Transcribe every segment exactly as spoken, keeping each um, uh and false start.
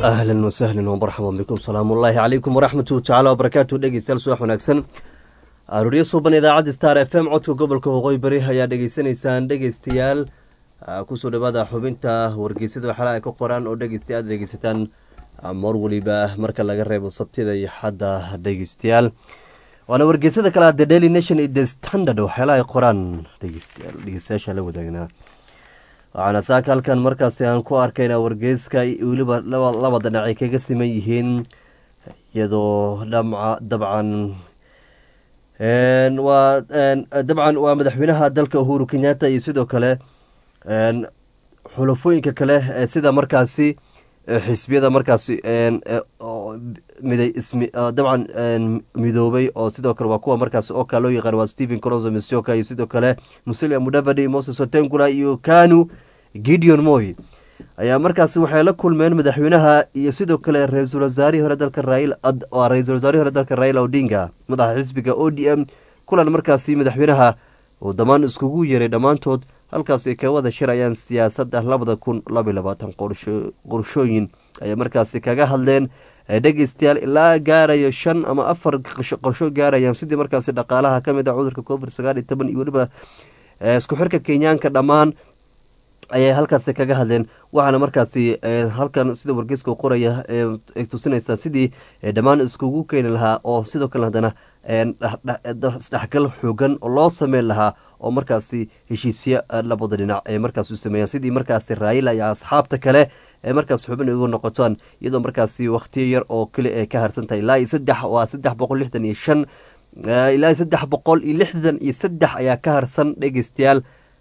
ahlan wasahlan wmarxaban bikum salaamu ullaahi calaykum waraxmatuhu tacaala wabarakaatu dhegeystayaal subax wanaagsan arooryo suuban idaacadda star f m codka gobolka waqooyi bari ayaa dhegeysanaysaan dhegeystayaal kusoo dhawaada xubinta wargeysada waxyaala ay ka qoraan oo dhegeystayaal aad dhegeysataan mar weliba marka laga reebo sabtida iyo xadda dhegeystayaal waana wargeysada kale the daily nation iyo the standard waxyaala ay qoraan dhegeystayaal dhegeystayaasha la wadaagnaa waxaana saaka halkan markaasi aan ku arkayna wargeyska weliba laba dhinac ay kaga siman yihiin iyadoo dhamca dabcan waa dabcan waa madaxweynaha dalka uhuru kenyatta iyo sidoo kale xulafooyinka kale sida markaasi xisbiyada markaasi miday ismi dabcan midoobay oo sidoo kale waa kuwa markaasi oo kale loo yaqaan waa stephen colonzo misioka iyo sidoo kale musalia mudavadi moses otengula iyo kanu gideon moy ayaa markaasi waxay la kulmeen madaxweynaha iyo sidoo kale ra-iisul wasaarihii hore dalka rail waa ra-iisul wasaarihii hore dalka raila odinga madaxa xisbiga o d m kulan markaasi madaxweynaha uu damaan iskugu yeeray dhammaantood halkaas ay ka wada shirayaan siyaasadda labada kun labaiy labaatan qorshooyin ayay markaasi kaga hadleen dhegeystayaal ilaa gaarayo shan ama afar qorsho gaarayaan sidii markaasi dhaqaalaha ka mid ah cudurka covid sagaal iyo toban iyo weliba isku xirka kenyaanka dhammaan ayay halkaasi kaga hadleen waxaana markaasi halkan sida wargeyska u qoraya ay tusinaysaa sidii dhammaan iskugu keeni lahaa oo sidoo kale haddana isdhexgal xoogan oo loo sameyn lahaa oo markaasi heshiisya labada dhinac ay markaas u sameeyaan sidii markaasi raayila iyo asxaabta kale ee markaas xubin ugu noqotaan iyadoo markaasi wakhtiyo yar oo keli ay ka harsan tahay ilaa iyo saddex waa saddex boqol lixdan iyo shan ilaa iyo saddex boqol iyo lixdan iyo saddex ayaa ka harsan dhegeystayaal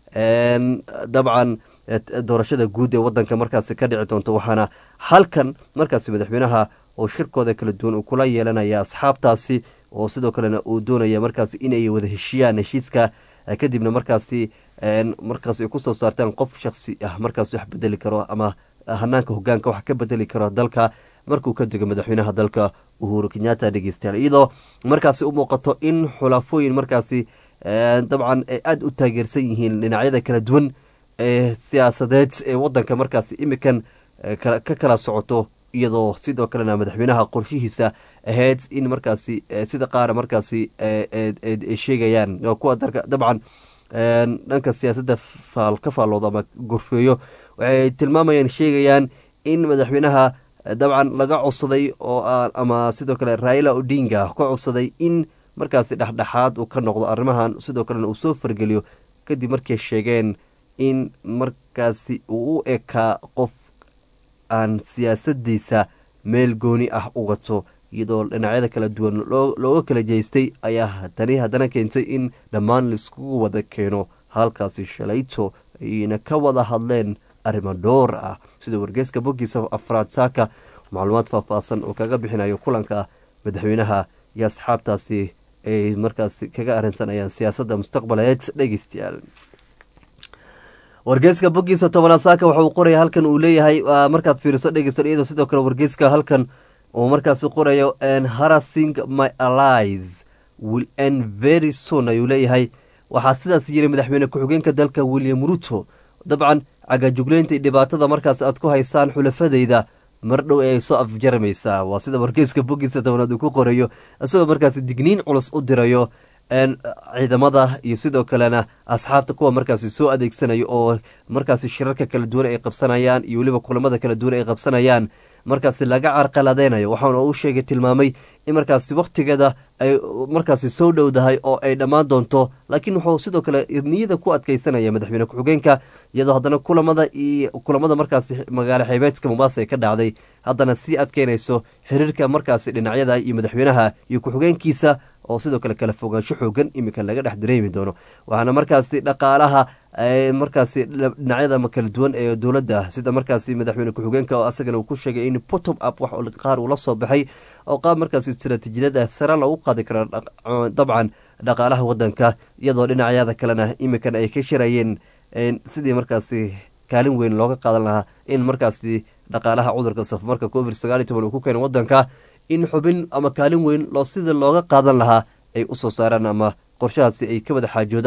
dabcan doorashada guud ee wadanka markaasi ka dhici doonto waxaana halkan markaasi madaxweynaha oo shirkooda kala duwan uu kula yeelanaya asxaabtaasi oo sidoo kalena uu doonaya markaasi inay wada heshiyaan heshiiska kadibna markaasi markaas ay kusoo saartaan qof shaksi ah markaas wax bedeli karo ama hanaanka hogaanka wax ka bedeli karo dalka markuu ka dego madaxweynaha dalka uhuru kenyatta dhegeystayaal iyadoo markaasi u muuqato in xulafooyin markaasi dabcan ay aada u taageersan yihiin dhinacyada kala duwan ee siyaasadeed ee wadanka markaasi imikan ka kala socoto iyadoo sidoo kalena madaxweynaha qorshihiisa ahayd in markaasi sida qaara markaasi ay sheegayaan kuwa dabcan dhanka siyaasadda ka faallooda ama gorfeeyo waxay tilmaamayaan sheegayaan in madaxweynaha dabcan laga codsaday oo ama sidoo kale raila odinga ka codsaday in markaasi dhexdhexaad uu ka noqdo arrimahan sidoo kalena uu soo fargeliyo kadib markay sheegeen in markaasi uu u ekaa qof aan siyaasadiisa meel gooni ah u wato iyadoo dhinacyada kala duwan looga kala jeestay ayaa tani haddana keentay in dhammaan laiskugu wada keeno halkaasi shalayto ayna ka wada hadleen arrimo dhowr ah sida wargeyska boggiisa afraad saaka macluumaad faahfaahsan oo kaga bixinayo kulanka madaxweynaha iyo asxaabtaasi ay markaasi kaga arrinsanayaan siyaasadda mustaqbaleed dhegeystayaal wargeyska boggiisa tobanaad saaka waxa uu qoraya halkan uu leeyahay markaad fiiriso dhegeysta iyadoo sidoo kale wargeyska halkan uu markaasi qorayo harassing my allies will end very soon ayuu leeyahay waxaa sidaas yiri madaxweyne ku-xigeenka dalka william ruto dabcan cagajugleynta iyo dhibaatada markaas aad ku haysaan xulafadeyda mar dhow ay soo afjaramaysaa waa sida wargeyska boggiisa tobanaad uu ku qorayo isagoo markaasi digniin culus u dirayo ciidamada iyo sidoo kalena asxaabta kuwa markaasi soo adeegsanayo oo markaasi shirarka kala duwan ay qabsanayaan iyo weliba kulamada kala duwan ay qabsanayaan markaasi laga carqaladeynayo waxaana uu sheegay tilmaamay in markaasi wakhtigeeda ay markaasi soo dhowdahay oo ay dhammaan doonto laakiin wuxuu sidoo kale niyada ku adkeysanaya madaxweyne ku-xigeenka iyadoo haddana kulamada iyo kulamada markaasi magaalo xeebeedka mombasa ay ka dhacday haddana sii adkeynayso xiriirka markaasi dhinacyada iyo madaxweynaha iyo ku-xigeenkiisa oo sidoo kale kala fogaansho xoogan iminka laga dhex dareemi doono waxaana markaasi dhaqaalaha markaasi dhinacyada kala duwan ee dowladda sida markaasi madaxweyne ku-xigeenka oo asagana uu ku sheegay in bottom up wax qaar uu la soo baxay oo qaab markaasi istaraatiijiyada sare lagu qaadi karo dabcan dhaqaalaha wadanka iyadoo dhinacyada kalena iminkan ay ka shirayeen sidii markaasi kaalin weyn looga qaadan lahaa in markaasi dhaqaalaha cudurka safmarka covid sagaal iyo toban uu ku keena wadanka in xubin ama kaalin weyn loo sida looga qaadan lahaa ay usoo saaraan ama qorshahaasi ay ka wada xaajoodaan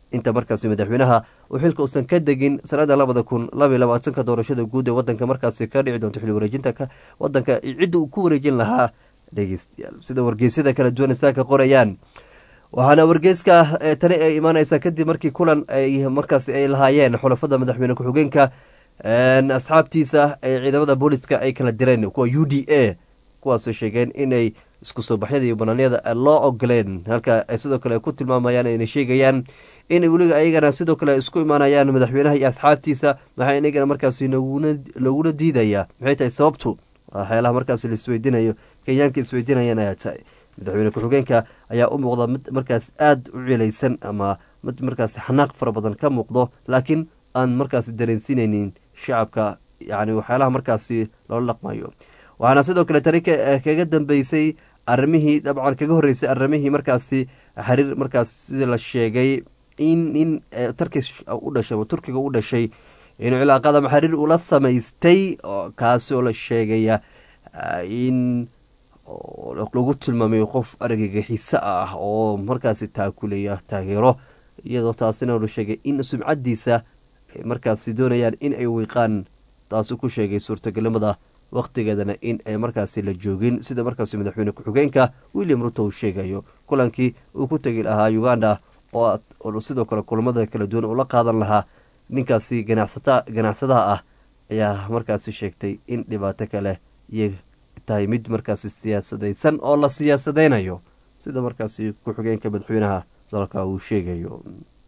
inta markaasi madaxweynaha uu xilka uusan ka degin sanada labada kun labaiy labaatanka doorashada guud ee wadanka markaasi ka dhici doonto xili wareejinta wadanka cidda uu ku wareejin lahaa dhegeystayaal sida wargeysyada kala duwan saaka qorayaan. waxaana wargeyska tani ay imaaneysaa kadib markii kulan ay markaasi ay lahaayeen xulafada madaxweyne ku-xigeenka asxaabtiisa ee ciidamada booliska ay kala direen kuwa u d a kuwaasoo sheegeen inay isku soo baxyada iyo banaanyada loo ogoleen halka ay sidoo kale ku tilmaamayaan inay sheegayaan in weliga ayagana sidoo kale isku imaanayaan madaxweynaha iyo asxaabtiisa maxaa inagana markaasi laguna diidaya maxay tahay sababtu waxyaalaha markaasi laisweydiinayo kenyaanka isweydiinayaan ayaa tahay madaxweyne ku-xigeenka ayaa u muuqda mid markaas aada u cilaysan ama mid markaasi xanaaq fara badan ka muuqdo laakiin aan markaasi dareensiineynin shacabka yani waxyaalaha markaasi loola dhaqmayo. waxaana sidoo kale tani kaga dambeysay arimihii dabcan kaga horeysay arimihii markaasi xiriir markaas sida la sheegay in nin turkish u dhashay turkiga u dhashay inuu cilaaqada xiriir ula samaystay kaasoo la sheegaya in lagu tilmaamay qof argagaxiso ah oo markaasi taakulaya taageero iyadoo taasina la sheegay in sumcadiisa markaasi doonayaan in ay wiiqaan taasu ku sheegay suurtagalnimada waqtigeedana in ay markaasi la joogin sida markaasi madaxweyne ku-xigeenka william ruto uu sheegayo kulankii uu ku tegi lahaa uganda oo sidoo kale kulamada kala duwan ula qaadan lahaa ninkaasi ganacsadaha ah ayaa markaasi sheegtay in dhibaato kale iyo tahay mid markaasi siyaasadaysan oo la siyaasadeynayo sida markaasi ku-xigeenka madaxweynaha dalka uu sheegayo.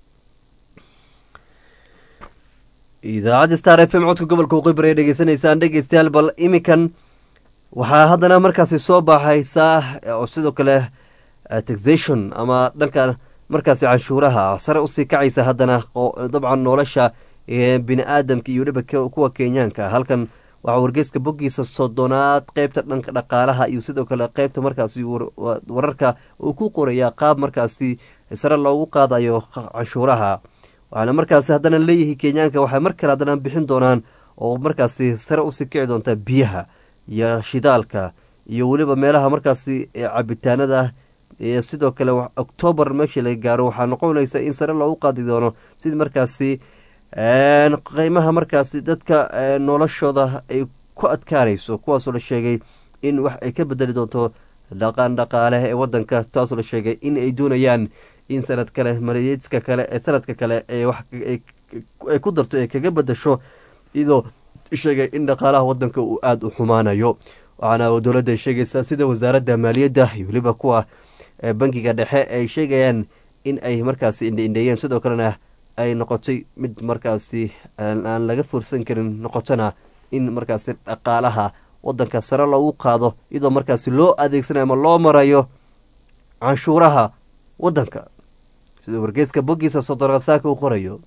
idaacadda star f m codka gobolka waqooyi dhegeysanaysaan dhegeystayaal bal iminkan waxaa haddana markaasi soo baxaysaa oo sidoo kale taxation ama dhanka markaasi canshuuraha sare usii kacaysa haddana dabcan nolosha bini aadamka iyo weliba kuwa kenyaanka halkan waxaa wargeyska boggiisa soddonaad qeybta dhanka dhaqaalaha iyo sidoo kale qeybta markaasi wararka uu ku qorayaa qaab markaasi sare loogu qaadayo canshuuraha waxaana markaasi haddana leeyihi kenyaanka waxay mar kale haddana bixin doonaan oo markaasi sare usii kici doonta biyaha iyo shidaalka iyo weliba meelaha markaasi cabitaanada iyo sidoo kale octoobar meeshii laga gaaro waxaa noqonaysa in sare loogu qaadi doono sidii markaasi qiimaha markaasi dadka noloshooda ay ku adkaanayso kuwaasoo la sheegay in wax ay ka bedeli doonto dhaqan dhaqaale ee wadanka taasoo la sheegay in ay doonayaan in sanad kale maliyeedka kale ee sanadka kale ee wax ay ku darto ee kaga bedasho iyadoo sheegay in dhaqaalaha wadanka uu aada u xumaanayo waxaana dowladda ay sheegaysaa sida wasaaradda maaliyadda iyo weliba kuwa bankiga dhexe ay sheegayaan in ay markaasi indhaindheeyeen sidoo kalena ay noqotay mid markaasi aan laga fursan karin noqotona in markaasi dhaqaalaha wadanka sare loogu qaado iyadoo markaasi loo adeegsanayo ama loo marayo canshuuraha wadanka sida wargeyska boggiisa soddonaad saaka uu qorayo.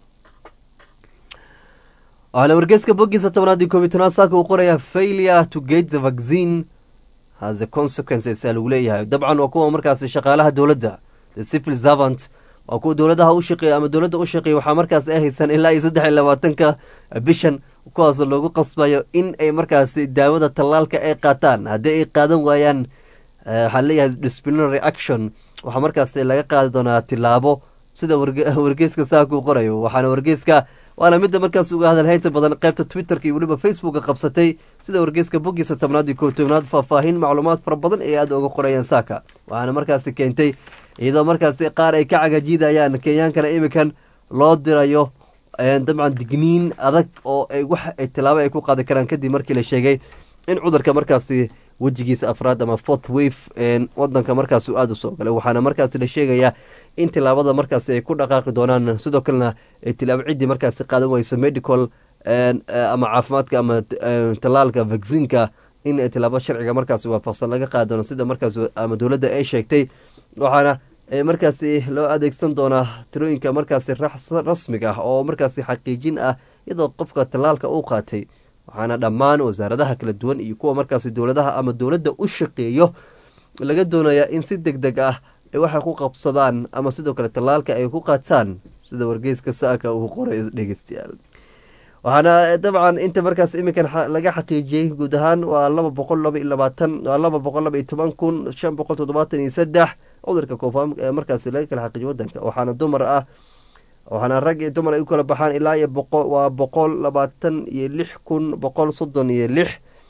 waxaana wargeyska boggiisa tobnaad iyo koob iyo tobnaad saaka uu qoraya failure to get the vaccine has a consequences aa lagu leeyahay dabcan waa kuwa markaasi shaqaalaha dowladda the civil servant waa kuwa dowladaha u shaqeeya ama dowladda u shaqeeya waxaa markaas ay haysan ilaa iyo saddex iyo labaatanka bishan kuwaasoo loogu qasbayo in ay markaasi daawada tallaalka ay qaataan haddii ay qaadan waayaan waxaa leeyahay disciplinary action waxaa markaasi laga qaadi doonaa tilaabo sida wargeyska saaka uu qorayo waxaana wargeyska waana midda markaas uga hadalhaynta badan qaybta twitterka iyo weliba facebooka qabsatay sida wargeyska boggiisa tobnaad iyo koob tobnaad faahfaahin macluumaad fara badan ee aada uga qorayaan saaka waxaana markaasi keentay iyadoo markaasi qaar ay ka cagajiidayaan kenyaankana iminkan loo dirayo dabcan digniin adag oo ay wax ay tilaabo ay ku qaadi karaan kadib markii la sheegay in cudurka markaasi wejigiisa afraad ama fourth wave wadanka markaas uu aada u soo galay waxaana markaasi la sheegayaa in tilaabada markaasi ay ku dhaqaaqi doonaan sidoo kalena tilaabo ciddii markaasi qaadan weyso medical ama caafimaadka ama tallaalka vaccinka in tilaabo sharciga markaasi waafaqsan laga qaadi doono sida markaas ama dowladda ay sheegtay waxaana markaasi loo adeegsan doonaa tirooyinka markaasi rasmiga ah oo markaasi xaqiijin ah iyadoo qofka tallaalka uu qaatay waxaana dhammaan wasaaradaha kala duwan iyo kuwa markaasi dowladaha ama dowladda u shaqeeyo laga doonayaa in si deg deg ah ay waxay ku qabsadaan ama sidoo kale tallaalka ay ku qaataan sida wargeyska saaka uu qoray dhegeystayaal waxaana dabcan inta markaas iminkan laga xaqiijiyey guud ahaan waa laba boqol laba iyo labaatan waa laba boqol laba iyo toban kun shan boqol toddobaatan iyo saddex cudurka koofa markaasi laga kala xaqiijiyo wadanka waxaana dumar ah waxaana rag iyo dumar ay u kala baxaan ilaa iyo boqol waa boqol labaatan iyo lix kun boqol soddon iyo lix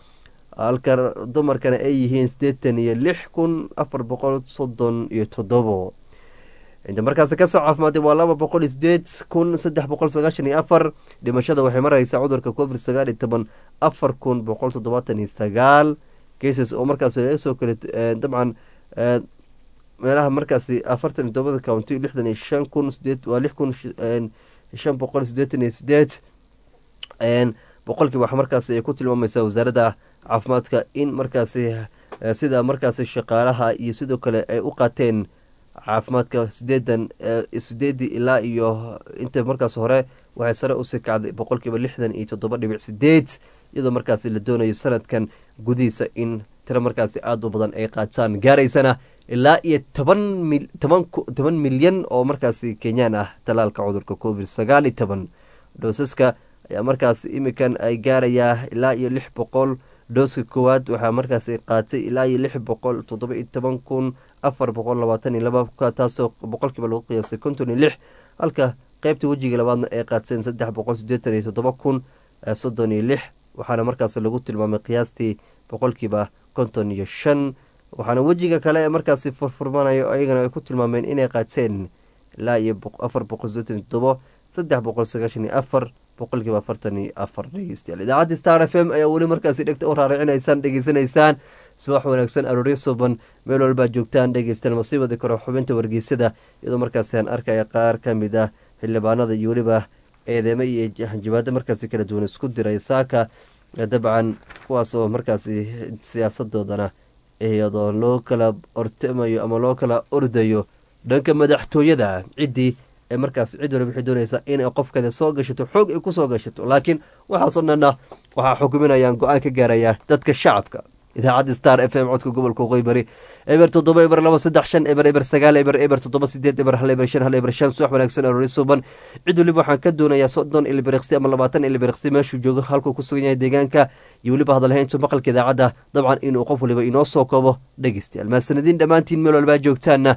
halka dumarkana ay yihiin siddeetan iyo lix kun afar boqol soddon iyo toddobo inta markaasi kasoo caafimaaday waa laba boqol iyo sideed kun saddex boqol sagaashan iyo afar dhimashada waxay mareysaa cudurka covid sagaal iyo toban afar kun boqol toddobaatan iyo sagaal cases oo markaas laga soo kale dabcan meelaha markaasi afartan iyo todobada county lixdan iyo shan kun sideed waa lix kun shan boqol sideetan iyo sideed boqolkiiba wax markaasi ay ku tilmaamaysaa wasaaradda caafimaadka in markaasi sida markaasi shaqaalaha iyo sidoo kale ay u qaateen caafimaadka sideedan sideedii ilaa iyo inta markaas hore waxay sare usii kacday boqolkiiba lixdan iyo toddoba dhibic sideed iyadoo markaasi la doonayo sanadkan gudihiisa in tiro markaasi aada u badan ay qaataan gaaraysana ilaa iyo toban mil toban toban milyan oo markaasi kenyaan ah talaalka cudurka covid sagaal iyo toban dhoosaska ayaa markaasi imikan ay gaarayaa ilaa iyo lix boqol dhooska koowaad waxaa markaasi qaatay ilaa iyo lix boqol toddoba iyo toban kun afar boqol labaatan iyo laba taasoo boqolkiiba lagu qiyaasay konton iyo lix halka qeybta wejiga labaadna ay qaateen saddex boqol sideetan iyo toddoba kun soddon iyo lix waxaana markaas lagu tilmaamay qiyaastii boqolkiiba konton iyo shan waxaana wejiga kale ee markaasi furfurmanayo ayagana ay ku tilmaameen inay qaateen ilaa iyo afar boqol sideetan iyo toddobo saddex boqol sagaashan iyo afar boqolkiiba afartan iyo afar dhegeystayaal idaacadda star f m ayaa weli markaasi dhegta u raaricinaysaan dhegeysanaysaan subax wanaagsan arooryo suban meel walbaa joogtaan dhegeystayaal masiibada kore xubinta wargeysada iyadoo markaasi aan arkaya qaar ka mid ah xildhibaanada iyo weliba eedeymo iyo hanjabaado markaasi kala duwan isku diray saaka dabcan kuwaas oo markaasi siyaasadoodana iyadoo loo kala ortamayo ama loo kala ordayo dhanka madaxtooyada ciddii ee markaas cid waliba waxay doonaysaa inay qofkeeda soo gashato xoog ay ku soo gashato laakiin waxaasoo dhanna waxaa xukuminayaan go-aan ka gaaraya dadka shacabka idaacadda star f m codka gobolka qoybari eber toddoba eber laba saddex shan eber eber sagaal eber eber toddoba sideed eber hal eber shan hal eber shan subax wanaagsan aroori suuban cid waliba waxaan ka doonayaa soddon ilbiriqsi ama labaatan ilbiriqsi meeshuu joogo halkuu ku sugan yahay deegaanka iyo weliba hadalhayntu maqalka idaacadda dabcan inuu qof waliba inoo soo koobo dhegeystayaal mahadsanadiin dhammaantiin meel walbaa joogtaanna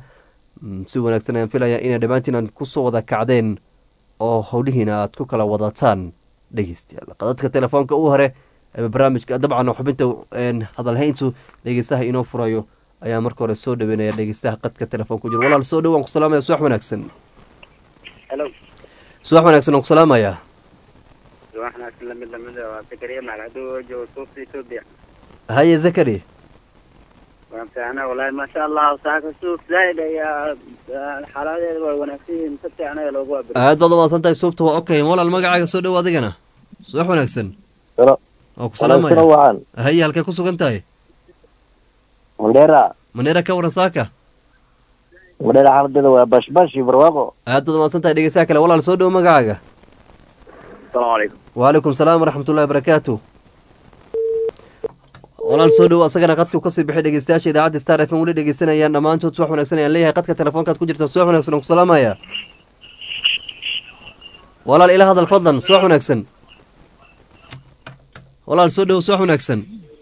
si wanaagsan ayaan filaya inay dhammaantiin aan kusoo wada kacdeen oo howlihiina aad ku kala wadataan dhegeystayaal qadadka telefoonka u hore barnaamijka dabcan xubinta hadalhayntu dhegeystaha inoo furayo ayaa marka hore soo dhaweynaya dhegeystaha qadka telefoon ku jiro walaal soo dhawaan ku salaamaya subax wanaagsan hello subax wanaagsan ku salaamaya subax wanaagsan lamid lamid waa Zakariya Macalado joogo suuqa Itoobiya haye Zakari waan fiicnaa wallahi ma sha Allah saaka suuq zaid ya xaladeeda waa wanaagsan si fiican ayaa loogu abiro aad baad u maasantahay suufta waa okay walaal magacaaga soo dhawaad adigana subax wanaagsan Hello. oo ku salaamaya haye halkay ku sugan tahay Mandera Mandera ka waran saaka Mandera xaaladda waa bashbash iyo barwaaqo aad baad u maasantahay dhegeystaha kale walaal soo dhaw magacaaga Assalaamu alaykum wa alaykum salaam wa rahmatullahi wa barakatuh walaal soo dhaw asagana qadku ka sii bixi dhegeystayaasha idaacadda star f m weli dhegeysanayaan dhammaantood subax wanaagsan ayaan leeyahay qadka telefoonkaad ku jirta subax wanaagsan ku salaamaya walaal ila hadal fadlan subax wanaagsan walaal soo dhaw subax wanaagsan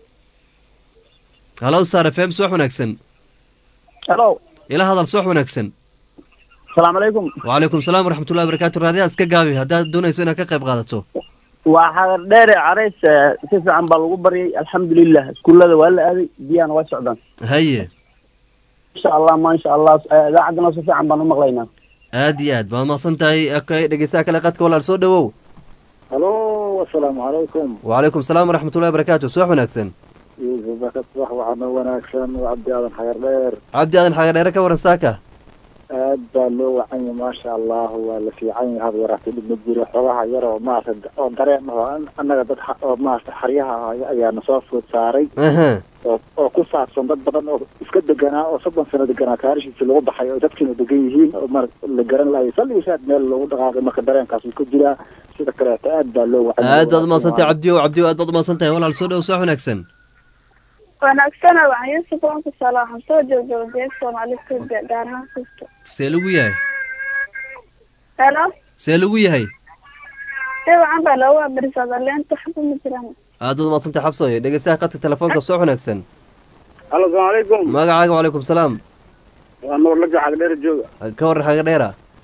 halow star f m subax wanaagsan hello ila hadal subax wanaagsan assalaamu alaykum wa alaykum salaam wa rahmatullahi wa barakatuh raadiyaha iska gaabi haddaad doonayso inaad ka qayb qaadato waa xagar dheere carays si fiican baa lagu baryay alxamdulilah iskuullada waa la aaday biyana waa socdaan haye insha allah ma insha allah idaacadana si fiican baan u maqlaynaa aad iyo aad baad mahadsan tahay okay dhegeystaha kale qadka walaal soo dhawow hello assalaamu alaykum wa alaykum salaam wa rahmatullahi wa barakatuh subax wanaagsan subax waxaana wanaagsan cabdi aadan xagar dheer cabdi aadan xagar dheere ka waran saaka aad baa loo wacan yahay maasha allah waa la fiican yahay hada yaraatay dhib ma jiro xogaha yar oo maarata oo dareen oo annaga dad oo maarata xaryaha ayaana soo food saaray oo oo ku saabsan dad badan oo iska deganaa oo soddon sano deganaa kaarishiisa lagu baxay oo dadkiina degan yihiin oo mar la garan laayay salligiisaad meel loogu dhaqaaqay marka dareenkaas uu ku jiraa sida kaleeta aad baa loo wacan aad baad umaasantahay cabdiyo cabdiyo aad baad umaasantahay walaal soo dhaw subax wanaagsan wanaagsanaa waxaan Yuusuf waan ku salaaxan soo joogay jeeg Soomaaliyeed gaar ahaan kusto see lagu yahay hello see lagu yahay ee waxaan baa loo abrisada leenta xabba ma jiraan aad baad umaasantahay xabsooye dhegeystaha qadka telefoonka subax wanaagsan hello assalaamu alaykum magacaaga wa alaykum salaam waa nuur la xagar dheer jooga ka waran xagar dheera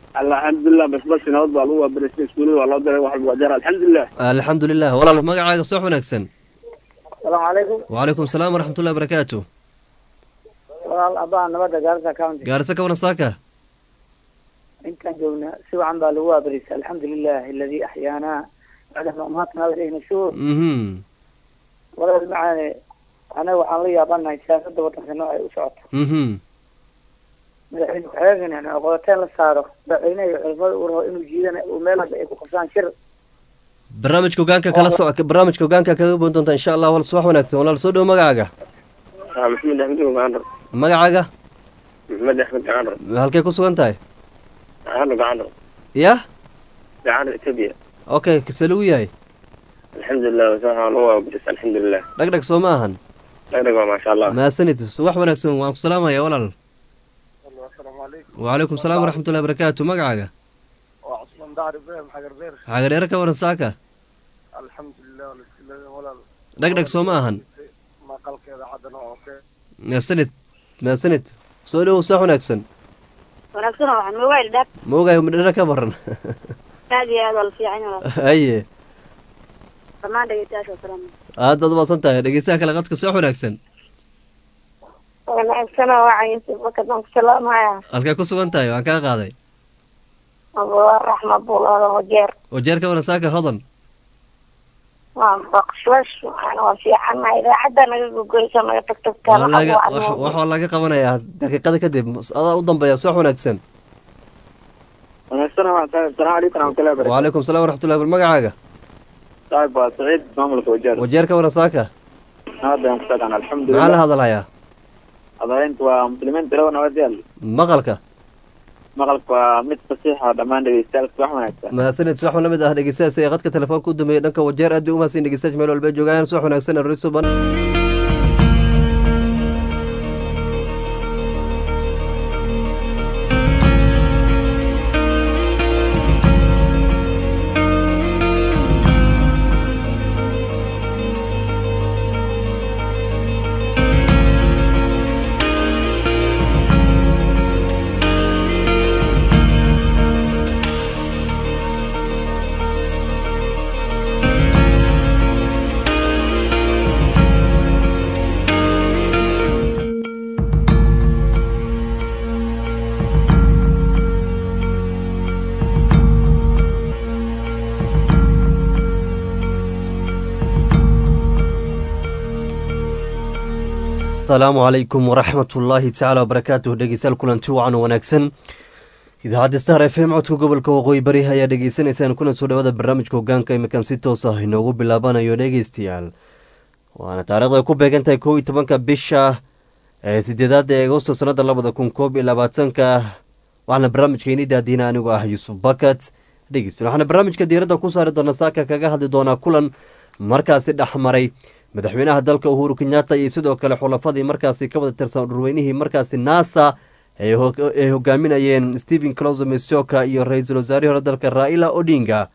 alxamdulilah bas bas nabad baa lagu waabariistay iskuulada waa loo diray wax walba waa jara alxamdulilah alxamdulilah walaal magacaaga soo wanaagsan asalaamu calaykum wacalaykum salaam waraxmatullahi barakaatu walaal abaa nabadda gaarisa county gaarisa ka waran saaka intaan joognaa si wacan baa lagu waabariistay alxamdulilah aladii axyaanaa bacdama umaatana ilayna shuur mhm walaal macaane anaga waxaan la yaabanahay siyaasada wadanka nooc ay u socoto mhm madaxweyne ku-xigeenka qodoteen la saaro madaxweynaha iyo culimada uu rabo inuu jiidana uu meel hadda ay ku qabsaan shir barnaamijka hogaanka kala soc barnaamijka hogaanka kaga boon doonta insha allah wal subax wanaagsan walaal soo dhow magacaaga maxamed axmed gacandar magacaaga maxamed axmed gacandar halkay ku sugan tahay gacandar gacandar ya gacandar ethiopia okay kasee lagu yahay alxamdulilah waxaan lagu waabariistay alxamdulilah dhagdhag soo ma ahan dhagdhag waa maasha allah mahadsanid subax wanaagsan waan ku salaamaya walaal وعليكم السلام ورحمة الله وبركاته مقعقة وعصمان دار بهم حجر بير حجر يركا ورن ساكا الحمد لله والسلام ولا دق دق سوماهن ما قال كذا عدنا اوكي ما سنت ما سنت سولو صح ونكسن ونكسن waxaan mobile dab موقع من ka baran aad iyo aad wal fiican aye tamaan dhageystayaasha salaam aad dad waasan tahay dhageystaha kala qadka soo wanaagsan wanaagsan waxaan yusuf kadan salaamaya halka ku sugan tahay waan ka qaaday Allah rahma buulada wajeer wajeer ka waran saaka hodan waan baqshash waxaan waa fiican idaacada naga gogoysa naga tagtagtaan waxa laga qabanayaa daqiiqada kadib adaa u dambeeya soo wanaagsan wanaagsan waxaan salaam alaykum warahmatullahi wabarakatuh وعليكم السلام ورحمة الله وبركاته طيب سعيد مملك وجير وجير ka waran saaka هذا يوم سكن الحمد لله maxaa la hadalhayaa أضاينت ومسلمين تلون وديال maqalka مغلق ومد فصيحة دمان دقيستالك سواح ونكسن mahadsanid subax wala mid ah dhegeystayaasha ee qadka telefoonka u dambeeyay dhanka wajeer aad bay u mahadsan dhegeystayaasha meel walba joogaan subax wanaagsan riis suban السلام عليكم ورحمة الله تعالى وبركاته dhegeystayaal kulanti wacan oo wanaagsan idaacadda Star F M codka gobolka waqooyi bari ayaa dhegeysaneysaan kuna soo dhawaada barnaamijka hogaanka imikan si toos ah inoogu bilaabanayo dhegeystayaal waana taariikhda ku beegan tahay kow iyo tobanka bisha ee sideedaad ee Agoosto sanada labada kun koob iyo labaatanka waxaana barnaamijkeeni daadiina anigu ah Yusuf Bakat dhegeystayaal waxaana barnaamijka diiradda ku saari doona saaka kaga hadli doona kulan markaasi dhaxmaray madaxweynaha dalka Uhuru Kenyatta iyo sidoo kale xulafadii markaasi ka wada tirsan ururweynihii markaasi NASA ay hogaaminayeen Stephen Kalonzo Musyoka iyo ra'iisul wasaarihii hore dalka Raila Odinga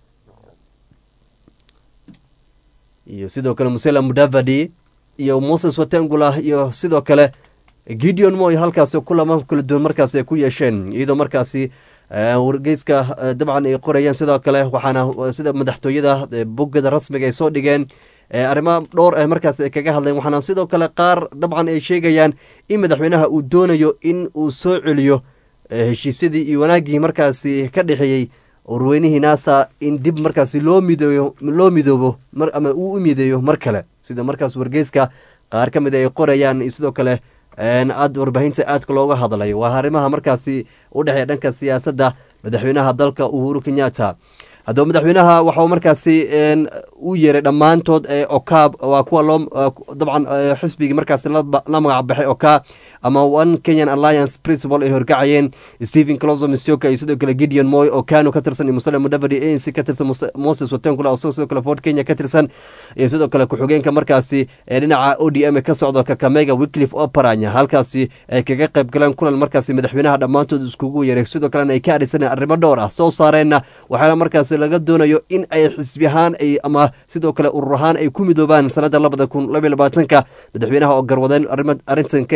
iyo sidoo kale Musalia Mudavadi iyo Moses Wetangula iyo sidoo kale Gideon Moi halkaasi kulamo kala duwan markaasi ku yeesheen iyadoo markaasi wargeyska dabcan ay qorayeen sidoo kale waxaana sida madaxtooyada bogada rasmiga ay soo dhigeen arrimo dhowr ah markaas ay kaga hadleen waxaana sidoo kale qaar dabcan ay sheegayaan in madaxweynaha uu doonayo in uu soo celiyo heshiisyadii iyo wanaagii markaasi ka dhexeeyey ururweynihii NASA in dib markaasi loo midooyo loo midoobo mar ama uu u mideeyo mar kale sida markaas wargeyska qaar ka mid ay qorayaan iyo sidoo kale aad warbaahinta aadka looga hadlay waa arrimaha markaasi u dhexeeya dhanka siyaasadda madaxweynaha dalka Uhuru Kenyatta haddaba madaxweynaha waxa uu markaasi u yeeray dhammaantood ee okaab waa kuwa loo dabcan xisbigii markaasi la magac baxay oka ama One Kenyan Alliance Principle ay horgacayeen Stephen Kalonzo Musyoka iyo sidoo kale Gideon Moi oo Kanu ka tirsan iyo Musalia Mudavadi A N C ka tirsan Moses Wetangula oo sidoo kale Ford Kenya ka tirsan iyo sidoo kale ku-xigeenka markaasi ee dhinaca O D M ka socdo Kakamega Wycliffe Oparanya halkaasi ay kaga qayb galeen kulan markaasi madaxweynaha dhammaantood iskugu yeeray sidoo kale ay ka arisanayeen arrimo dhowr ah soo saareenna waxaana markaasi laga doonayo in ay xisbi ahaan ay ama sidoo kale urur ahaan ay ku midoobaan sanada labada kun laba iyo labaatanka madaxweynaha oo garwadeen arrintan ka yahay sidii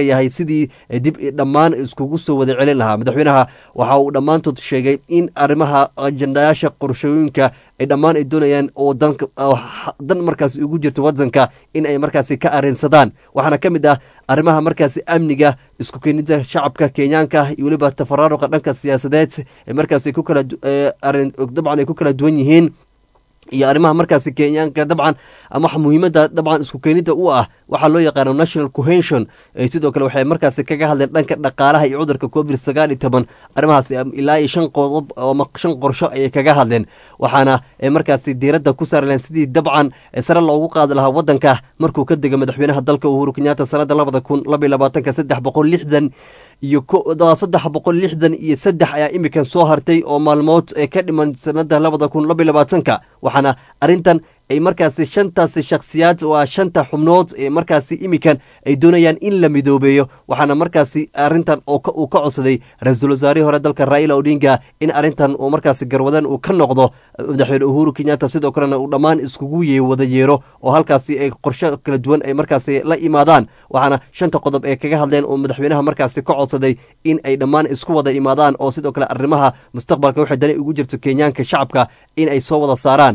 sidii dib dhammaan iskugu soo wada celin lahaa. madaxweynaha waxa uu dhammaantood sheegay in arrimaha ajendayaasha qorshooyinka ay dhammaan ay doonayaan oo danka dan markaasi ugu jirto wadanka in ay markaasi ka arrinsadaan. waxaana ka mid ah arrimaha markaasi amniga, isku keenida shacabka kenyaanka iyo weliba tafaraaruqa dhanka siyaasadeed ee markaasi ku kala dabcan ay ku kala duwan yihiin, iyo arrimaha markaasi kenyaanka dabcan ama waxa muhiimadda dabcan isku keenida u ah waxaa loo yaqaano national cohesion. sidoo kale waxay markaasi kaga hadleen dhanka dhaqaalaha iyo cudurka covid sagaal iyo toban. arrimahaas ilaa iyo shan qodob ama shan qorsho ayay kaga hadleen, waxaana markaasi diiradda ku saari lahayn sidii dabcan sare loogu qaadi lahaa wadanka markuu ka dego madaxweynaha dalka Uhuru Kenyatta sanada labada kun laba iyo labaatanka saddex boqol lixdan iyo saddex boqol lixdan iyo saddex ayaa imikan soo hartay oo maalmood ee ka dhiman sanada labada kun laba iyo labaatanka. waxaana arrintan ay markaasi shantaasi shakhsiyaad waa shanta xubnood ee markaasi imikan ay doonayaan in la midoobeeyo. waxaana markaasi arrintan uu ka codsaday ra-iisul wasaarihii hore dalka Raila Odinga in arrintan uu markaasi garwadan uu ka noqdo madaxweyne Uhuru Kenyatta, sidoo kalena uu dhammaan iskugu yee wada yeero oo halkaasi ay qorshe kala duwan ay markaasi la imaadaan. waxaana shanta qodob ee kaga hadleen oo madaxweynaha markaasi ka codsaday in ay dhammaan isku wada imaadaan oo sidoo kale arrimaha mustaqbalka waxay dani ugu jirto kenyaanka shacabka in ay soo wada saaraan,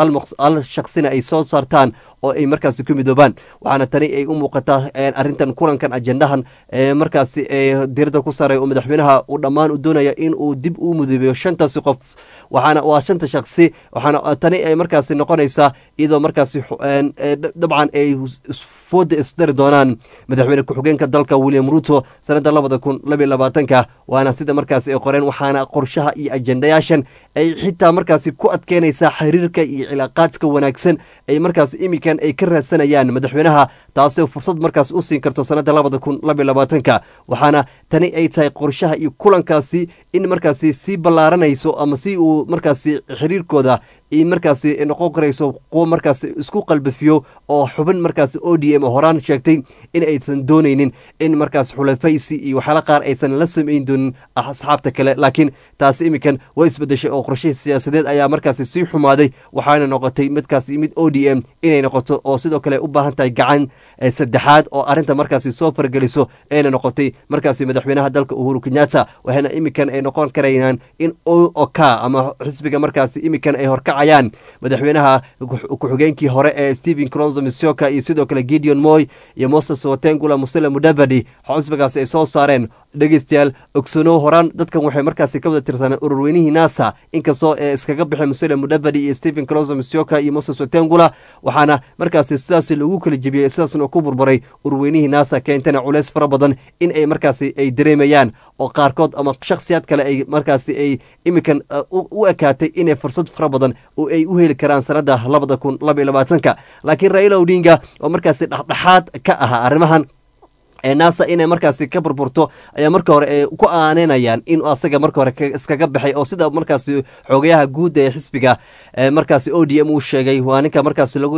hal shaksina ay soo saartaan oo ay markaasi ku midoobaan. waxaana tani ay u muuqataa arrintan kulankan ajendahan markaasi diirada ku saaray oo madaxweynaha uu dhammaan u doonaya in uu dib u midoobeeyo shantaasi qof. waxaana waa shanta shaksi, waxaana tani ay markaasi noqonaysaa iyadoo markaasi dabcan ay fooda isdari doonaan madaxweyne ku-xigeenka dalka William Ruto sanada labada kun laba iyo labaatanka. waana sida markaasi ay qoreen, waxaana qorshaha iyo ajendayaashan ay xitaa markaasi ku adkeynaysaa xiriirka iyo cilaaqaadka wanaagsan ay markaasi imikan ay ka raadsanayaan madaxweynaha, taasoo fursad markaas u siin karto sanada labada kun laba iyo labaatanka. waxaana tani ay tahay qorshaha iyo kulankaasi in markaasi sii ballaaranayso ama si uu markaasi xiriirkooda i markaasi noqon karayso kuwa markaasi isku qalbafiyo oo xubin markaasi O D M horaan sheegtay in aysan doonaynin in markaas xulafaysi iyo waxyaala qaar aysan la samayn doonin asxaabta kale, laakiin taasi imikan way isbedeshay oo qorshihii siyaasadeed ayaa markaasi sii xumaaday. waxaana noqotay midkaasi mid O D M inay noqoto oo sidoo kale u baahan tahay gacan saddexaad oo arrinta markaasi soo fargeliso ayna noqotay markaasi madaxweynaha dalka Uhuru Kenyatta. waxaana imikan ay noqon karayaan in O O K ama xisbiga markaasi imikan ay horkacayaan madaxweynaha ku-xigeenkii hore ee Stephen Kalonzo Musyoka iyo sidoo kale Gideon Moi iyo Moses Wetangula Musalia Mudavadi. xisbigaasi ay soo saareen dhegeystayaal ogsoonow horaan dadkan waxay markaasi ka wada tirsaneen ururweynihii NASA, inkastoo ee iskaga baxay Musalia Mudavadi iyo Stephen Kalonzo Musyoka iyo Moses Wetangula. waxaana markaasi sidaas lagu kala jebiyey, sidaasna ku burburay ururweynihii NASA, keentana culays fara badan in ay markaasi ay dareemayaan oo qaarkood ama shakhsiyaad kale ay markaasi ay imikan u ekaatay inay fursad fara badan oo ay u heli karaan sanada labada kun laba iyo labaatanka. laakiin Raila Odinga oo markaasi dhexdhexaad ka ahaa arrimahan ee NASA inay markaasi ka burburto ayaa marka hore ay ku aaneynayaan in asaga marka hore iskaga baxay oo sida markaasi xogayaha guud ee xisbiga markaasi O D M uu sheegay. waa ninka markaasi lagu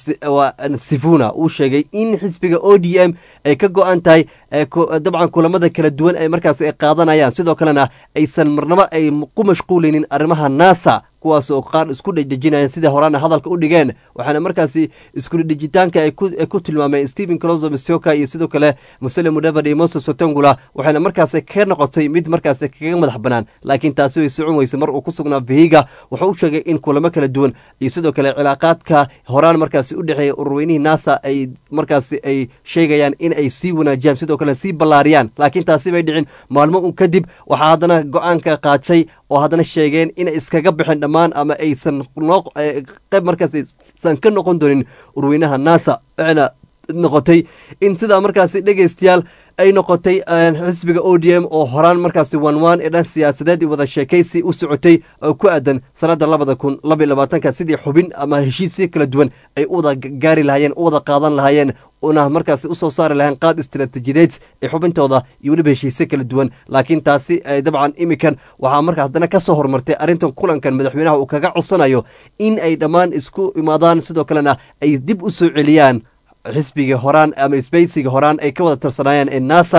Sifuna uu sheegay in xisbiga O D M ay ka go-an tahay dabcan kulamada kala duwan ay markaasi ay qaadanayaan, sidoo kalena aysan marnaba ay ku mashquulinin arrimaha NASA kuwaas oo qaar isku dhejinayaan sida horaan hadalka u dhigeen. waxaana markaasi isku dhejitaanka ay ku tilmaameen Stephen Kalonzo Musyoka iyo sidoo kale Musalia Mudavadi iyo Moses Wetangula, waxaana markaasi ka noqotay mid markaasi kaga madax banaan. laakiin taasi way socon weyse mar uu ku sugnaa Vihiga. wuxuu u sheegay in kulamo kala duwan iyo sidoo kale cilaaqaadka horaan markaasi u dhexeeya ururweynihii NASA ay markaasi ay sheegayaan in ay sii wanaajiyaan, sidoo kale sii ballaariyaan. laakiin taasi bay dhicin. maalmo un kadib waxaa haddana go-aanka qaatay oo haddana sheegeen inay iskaga baxeen dhammaan ama aysan qayb markaas aysan ka noqon doonin urweynaha NASA. waxayna noqotay in sidaa markaasi dhegeystayaal ay noqotay xisbiga O D M oo horaan markaasi wanwaan ee dhan siyaasadeed iyo wada sheekaysi u socotay oo ku aadan sanada labada kun laba iyo labaatanka sidii xubin ama heshiisyo kala duwan ay u wada gaari lahaayeen, u wada qaadan lahaayeen, una markaasi usoo saari lahayn qaab istaraatiijideed ee xubintooda iyo weliba heshiisyo kala duwan. laakiin taasi dabcan imikan waxaa markaa haddana ka soo hormartay arrintan kulankan madaxweynaha uu kaga codsanayo in ay dhammaan isku imaadaan, sidoo kalena ay dib u soo celiyaan xisbiga horaan ama isbaysiga horaan ay ka wada tirsanaayeen ee NASA,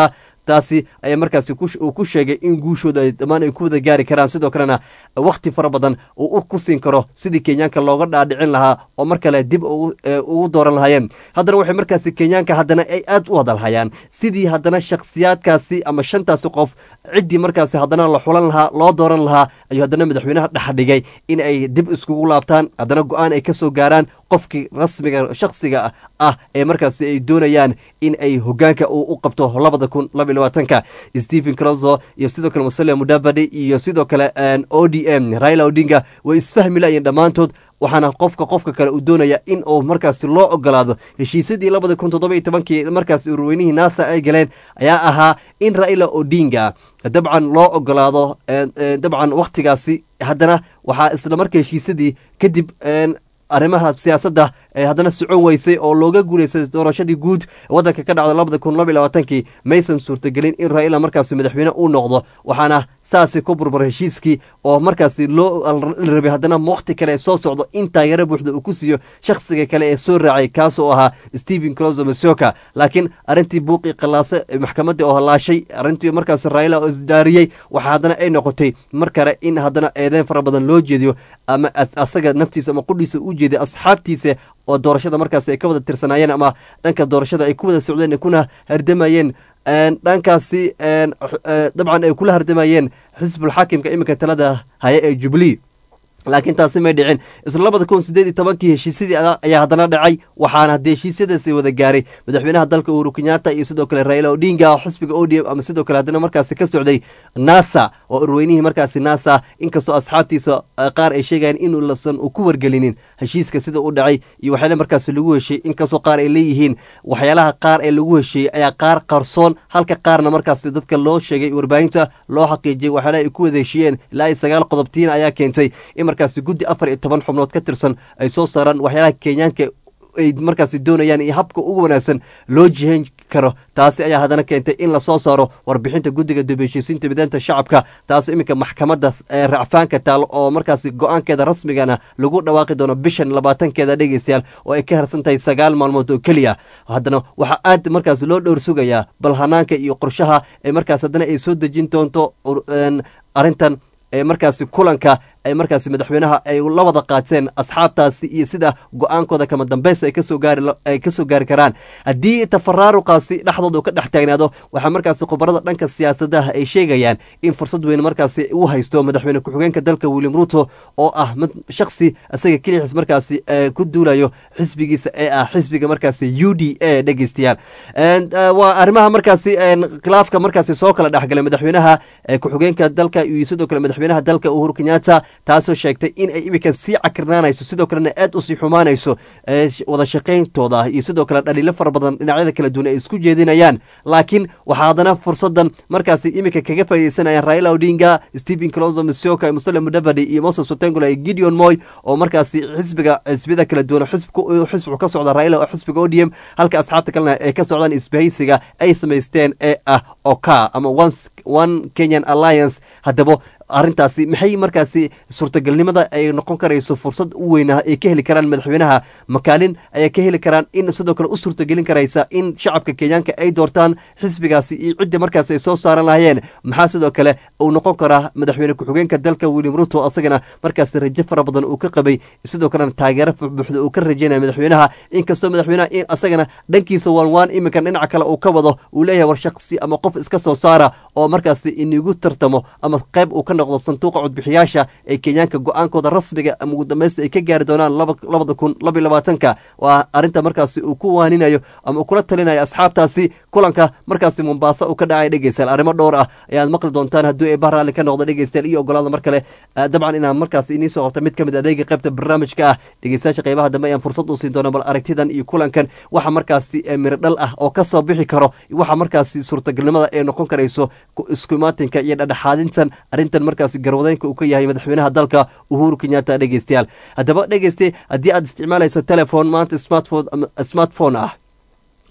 taasi ayaa markaasi uu ku sheegay in guushooda ay dhammaan ay ku wada gaari karaan sidoo kalena wakhti fara badan uu ku siin karo sidii kenyaanka looga dhaadhicin lahaa oo mar kale dib ugu dooran lahaayeen haddana waxay markaasi kenyaanka haddana ay aad u hadalhayaan sidii haddana shakhsiyaadkaasi ama shantaasi qof ciddii markaasi haddana la xulan lahaa loo dooran lahaa ayuu haddana madaxweynaha dhexdhigay in ay dib iskugu laabtaan haddana go-aan ay ka soo gaaraan qofkii rasmiga shakhsiga ah ee markaasi ay doonayaan in ay hogaanka uu u qabto labada kun laba iyo labaatanka stephen closo iyo sidoo kale musalia mudavadi iyo sidoo kale o d m raila odinga way isfahmi laayeen dhammaantood waxaana qofka qofka kale uu doonaya in uu markaasi loo ogolaado heshiisyadii labada kun toddoba iyo tobankii markaasi urweynihii naasa ay galeen ayaa ahaa in raila odinga dabcan loo ogolaado dabcan wakhtigaasi haddana waxaa isla marka heshiisyadii kadib arrimaha siyaasadda ee haddana socon weysay oo looga guulaystay doorashadii guud waddanka ka dhacda labada kun laba iyo labaatankii maysan suurtagelin in raila markaasi madaxweyne uu noqdo waxaana saasi ku burbur heshiiskii oo markaasi loo rabay haddana wakhti kale soo socdo in taageero buuxda uu ku siiyo shakhsiga kale ee soo raacay kaasoo ahaa stephen closo masioka laakiin arrintii buuqii qallaase maxkamadda oo halaashay arrintii markaasi raila oo isdaariyey waxaa haddana ay noqotay mar kale in haddana eedeyn fara badan loo jeediyo ama asaga naftiisa ama qudhiisa u jeediya asxaabtiisa oo doorashada markaasi ay ka wada tirsanaayeen ama dhanka doorashada ay ku wada socdeen kuna hardamayeen dhankaasi dabcan ay kula hardamayeen xisbul xaakimka iminka talada haya ee jubilee laakiin taasi may dhicin isla labada kun sideed iyo tobankii heshiisyadii ayaa haddana dhacay waxaana haddii heshiisyadaasi wada gaaray madaxweynaha dalka uhuru kenyatta iyo sidoo kale raila odinga xisbiga o d m ama sidoo kale haddana markaasi ka socday nasa oo urweynihii markaasi nasa inkastoo asxaabtiisa qaar ay sheegayaan inuu lasan uu ku wargelinin heshiiska sida u dhacay iyo waxyaala markaasi lagu heshay inkastoo qaar ay leeyihiin waxyaalaha qaar ee lagu hesheeyey ayaa qaar qarsoon halka qaarna markaasi dadka loo sheegay warbaahinta loo xaqiijiyey waxyaalaha ay ku wada heshiiyeen ilaa iyo sagaal qodobtiina ayaa keentay in markaasi guddi afar iyo toban xubnood ka tirsan ay soo saaraan waxyaalaha kenyaanka ay markaasi doonayaan iyo habka ugu wanaagsan loo jihayn karo taasi ayaa haddana keentay in lasoo saaro warbixinta guddiga dib heshiisiinta mideynta shacabka taas iminka maxkamadda racfaanka taalo oo markaasi go-aankeeda rasmigana lagu dhawaaqi doono bishan labaatankeeda dhegeystayaal oo ay ka harsan tahay sagaal maalmood oo keliya haddana waxaa aad markaasi loo dhowr sugayaa bal hanaanka iyo qorshaha ee markaas haddana ay soo dejin doonto arrintan ee markaasi kulanka ay markaasi madaxweynaha ay la wada qaateen asxaabtaasi iyo sida go-aankooda kama dambaysa ay kasoo gaari ay kasoo gaari karaan haddii tafaraaruqaasi dhexdooda ka dhex taagnaado waxaa markaasi khubarada dhanka siyaasadaha ay sheegayaan in fursad weyn markaasi uu haysto madaxweyne ku-xigeenka dalka william ruto oo ah mid shaksi isaga kelixiis markaasi ku duulayo xisbigiisa ee ah xisbiga markaasi u d a dhegeystayaal waa arrimaha markaasi khilaafka markaasi soo kala dhexgalay madaxweynaha ku-xigeenka dalka iyo sidoo kale madaxweynaha dalka uhuru kenyatta taasoo sheegtay in ay iminka sii cakirnaanayso sidoo kalena aad usii xumaanayso wada shaqayntooda iyo sidoo kale dhaliilo fara badan dhinacyada kala duwan ay isku jeedinayaan laakiin waxaa haddana fursadan markaasi iminka kaga faaideysanayaan raila odinga stephen closo masioka musalia mudavadi iyo moses wetangula iyo gideon moy oo markaasi xisbiga xisbiyada kala duwan xisbigu ka socda raila oo xisbiga o d m halka asxaabta kalena ay ka socdaan isbahaysiga ay samaysteen ee ah oka ama one kenyan alliance haddaba arrintaasi maxay markaasi suurtagalnimada ay noqon karayso fursad u weyna ay ka heli karaan madaxweynaha makaalin ayay ka heli karaan in sidoo kale u suurtagelin karaysa in shacabka kenyaanka ay doortaan xisbigaasi iyo cidda markaasi ay soo saaran lahayeen maxaa sidoo kale uu noqon karaa madaxweyne ku-xigeenka dalka william ruto asagana markaasi rajo fara badan uu ka qabay sidoo kalena taageero buuxda uu ka rajeynaya madaxweynaha inkastoo madaxweynaha in asagana dhankiisa waan waan iminkan dhinaca kale uu ka wado uu leeyahay war shaksi ama qof iska soo saara oo markaasi inigu tartamo ama qayb uu ka noqdo sanduuqa codbixiyaasha ee kenyaanka go-aankooda rasmiga ama ugu dambaysta ay ka gaari doonaan labada kun laba iyo labaatanka waa arrinta markaasi uu ku waaninayo ama uu kula talinayo asxaabtaasi kulanka markaasi mombasa uu ka dhacay dhegeystayaal arrimo dhowr ah ayaad maqli doontaan haddii ay bahraali ka noqdo dhegeystayaal iyo ogolaada mar kale dabcan inaan markaasi inii soo qabta mid ka mid adeega qaybta barnaamijka ah dhegeystayaasha qaybaha dambe ayaan fursad u siin doona bal aragtidan iyo kulankan waxa markaasi miro dhal ah oo ka soo bixi karo waxa markaasi suurtagalnimada ee noqon karayso isku imaatinka iyo dhadhexaadintan arrintan markaasi garwadeynka uu ka yahay madaxweynaha dalka uhuru kenyatta dhegeystayaal haddaba dhegeyste haddii aad isticmaalayso telefon maanta smartphone smartphone ah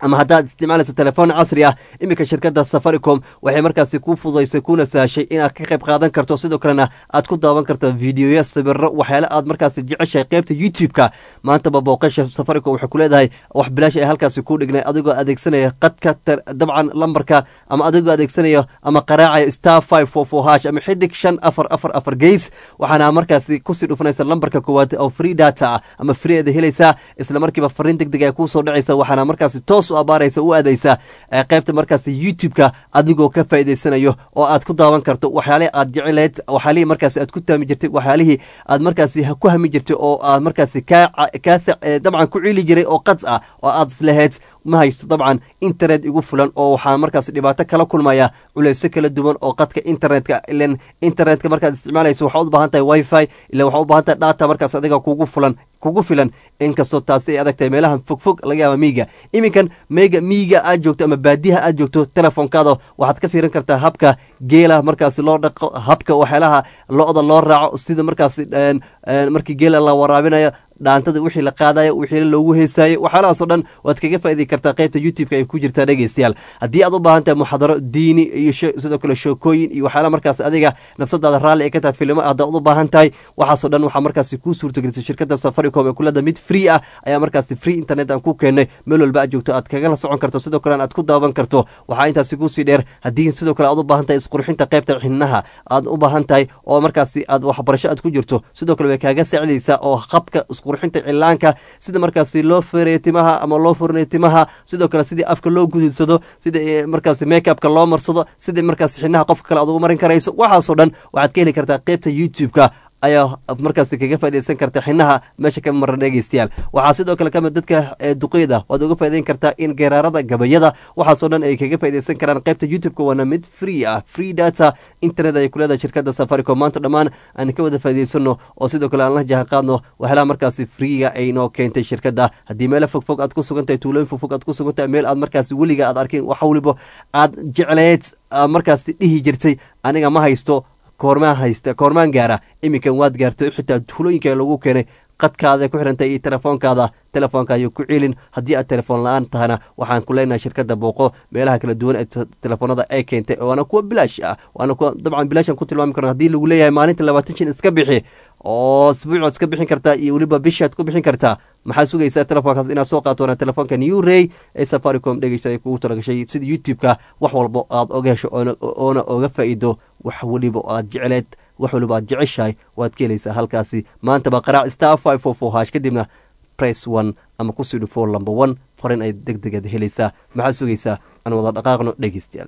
ama haddaad isticmaalayso telefoon casri ah iminka shirkadda safaricom waxay markaasi kuu fududaysay kuna sahashay inaad ka qayb qaadan karto sidoo kalena aad ku daawan karto videoya sawiro waxyaale aad markaasi jeceshahay qaybta youtube-ka maantaba booqasha safaricom waxay ku leedahay wax bilaash ay halkaasi kuu dhignay adigoo adeegsanaya qadka dabcan lambarka ama adigoo adeegsanayo ama qaraacaya star five four four hash ama xidig shan afar afar afar geys waxaana markaasi kusii dhufanaysa lambarka koowaad oo free data ah ama free eeda helaysaa isla markiiba fariin deg deg ay kuu soo dhacaysa waxaana markaasi toos u abaaraysa u aadaysa qaybta markaasi youtube-ka adigoo ka faa'iidaysanayo oo aad ku daawan karto waxyaalihi aad jeceleed waxyaalihii markaasi aad ku taami jirtay waxyaalihii aad markaasi ku hami jirtay oo aad markaasi kaa kaa dabcan ku ciili jiray oo qads ah oo aad isleheyd ma haysto dabcan internet igu fulan oo waxaa markaas dhibaato kala kulmaya culeysyo kala duwan oo qadka internetka ilan internetka markaad isticmaalayso waxaad u baahan tahay wifi ila waxaad u baahan tahay data markaas adiga kugu fulan kugu filan inkastoo taasi ay adag tahay meelaha fogfog laga yaaba miiga iminkan meega miiga aad joogto ama baadiyaha aad joogto telefoonkaada waxaad ka fiirin kartaa habka geela markaasi loo dhaqo habka waxyaalaha lo-da loo raaco sida markaasi markii geela la waraabinayo dhaantada wixii la qaadayo wixii loogu heesaayo waxyaalahaasoo dhan waad kaga faa'iidi kartaa qaybta youtube-ka ay ku jirtaa dhegeystayaal haddii aad u baahan tahay muxaadaro diini iyo sidoo kale shookooyin iyo waxyaala markaas adiga nafsadaada raalli ay ka tahay filimo haddaad u baahan tahay waxaasoo dhan waxaa markaasi kuu suurtagelisay shirkadda safaricom ee kulada mid free ah ayaa markaasi free internet aan ku keennay meel walba aad joogto aad kagala socon karto sidoo kale aad ku daawan karto waxaa intaasi kuusii dheer haddii sidoo kale aad u baahan tahay isqurxinta qaybta xinaha aad u baahan tahay oo markaasi aad waxbarasho aad ku jirto sidoo kale way kaaga saacidaysaa oo qabka qurxinta cilaanka sida markaasi loo feereeyo timaha ama loo furnayo timaha sidoo kale sidii afka loo gudidsado sida markaasi make-upka loo marsado sida markaasi xinaha qofka kale aad ugu marin karayso waxaasoo dhan waxaad ka heli kartaa qaybta youtube-ka ayaa markaasi kaga faaidaysan karta xinaha meesha ka maran dhegeystayaal waxaa sidoo kale kamid dadka duqeyda waad uga faa'idayn kartaa in geeraarada gabayada waxaasoo dhan ay kaga faaidaysan karaan qaybta youtube-ka waana mid free ah free data internet ay ku leedahay shirkadda safaricom maanta dhammaan aan ka wada faa'idaysano oo sidoo kale aan la jahan qaadno waxyaalaha markaasi freega ay noo keentay shirkadda haddii meelo fogfog aad ku sugan tahay tuulooyin fogfog aad ku sugan tahay meel aad markaasi weliga aad arkin wax waliba aad jecleed markaasi dhihi jirtay aniga ma haysto koormaan haysta koormaan gaara iminkan waad gaartay xitaa tulooyinka lagu keenay qadkaada ku xirantay iyo telefoonkaada telefoonka ayuu ku celin haddii aad telefoon la-aan tahana waxaan ku leenahay shirkadda booqo meelaha kala duwan ee telefoonada ay keentay waana kuwa bilaash ah waana kuwa dabcan bilaashan ku tilmaami karno haddii lagu leeyahay maalinta labaatan shan iska bixi oo isbuucood iska bixin kartaa iyo weliba bishaad ku bixin kartaa maxaa sugaysaa telefoonkaas inaad soo qaato waana telefoonka new ray ee safaricom dhegeysta kugu talagashay sida youtube-ka wax walba aad oga hesho oona oga faa'iido wax weliba aad jecleed wax waliba aad jeceshahay waad ka helaysaa halkaasi maantaba qaraac star five four four hash kadibna press one ama kusii dhufo number one farin ay deg degaad helaysaa maxaa sugaysaa aan wada dhaqaaqno dhegeystayaal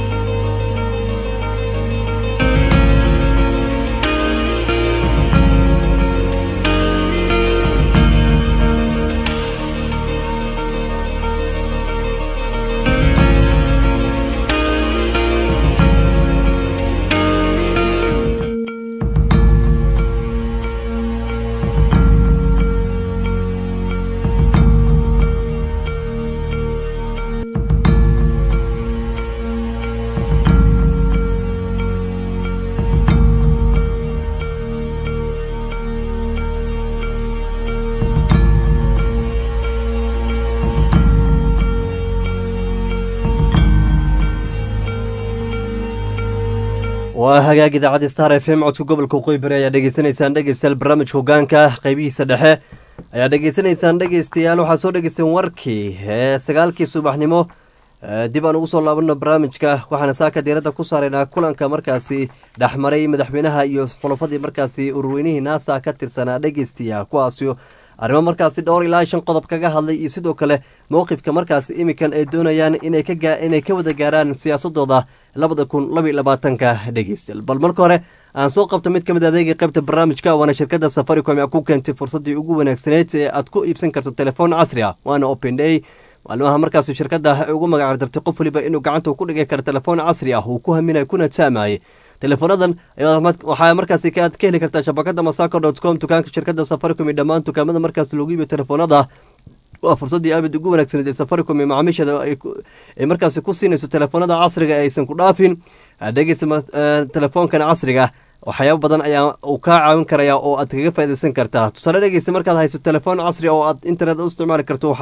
waa hagaag idaacadda star f m codka gobolka waqooyi bari ayaa dhegeysanaysaan dhegeystayaal barnaamijka hogaanka qeybihiisa dhexe ayaa dhegeysanaysaan dhegeystayaal waxaa soo dhegeysteen warkii ee sagaalkii subaxnimo dib aan ugu soo laabano barnaamijka waxaana saaka diiradda ku saaraynaa kulanka markaasi dhexmaray madaxweynaha iyo xulafadii markaasi ururweynihii naasa ka tirsanaa dhegeystayaal kuwaasi arrimo markaasi dhowr ilaa shan qodob kaga hadlay iyo sidoo kale mowqifka markaasi iminkan ay doonayaan inay ka inay ka wada gaaraan siyaasadooda labada kun labaiyo labaatanka dhegeystayaal bal marka hore aan soo qabto mid ka mid adeega qaybta barnaamijka waana shirkadda safaricom ee ku keentay fursaddii ugu wanaagsaneyd ee aad ku iibsan karto telefoon casri ah waana open day maalmaha markaasi shirkadda ay ugu magac dartay qof waliba inuu gacanta ku dhigi karo telefoon casri ah uu ku haminayo kuna taamaayay teleefoonadan waxaa markaasi ka heli kartaa shabakada masaco dot com dukaanka shirkadda safaricom iyo dhammaan dukaamada markaasi lagu iibiyo telefoonada waa fursaddii aabid ugu wanaagsaneed ee safaricom iyo macaamiishada ay markaasi ku siinayso telefoonada casriga ee aysan ku dhaafin dhegeysa telefoonkan casriga waxyaabo badan ayaa uu kaa caawin karayaa oo aad kaga faaidaysan kartaa tusaale dhegeysa markaad hayso telefoon casri oo aad internet u isticmaali karto waxaad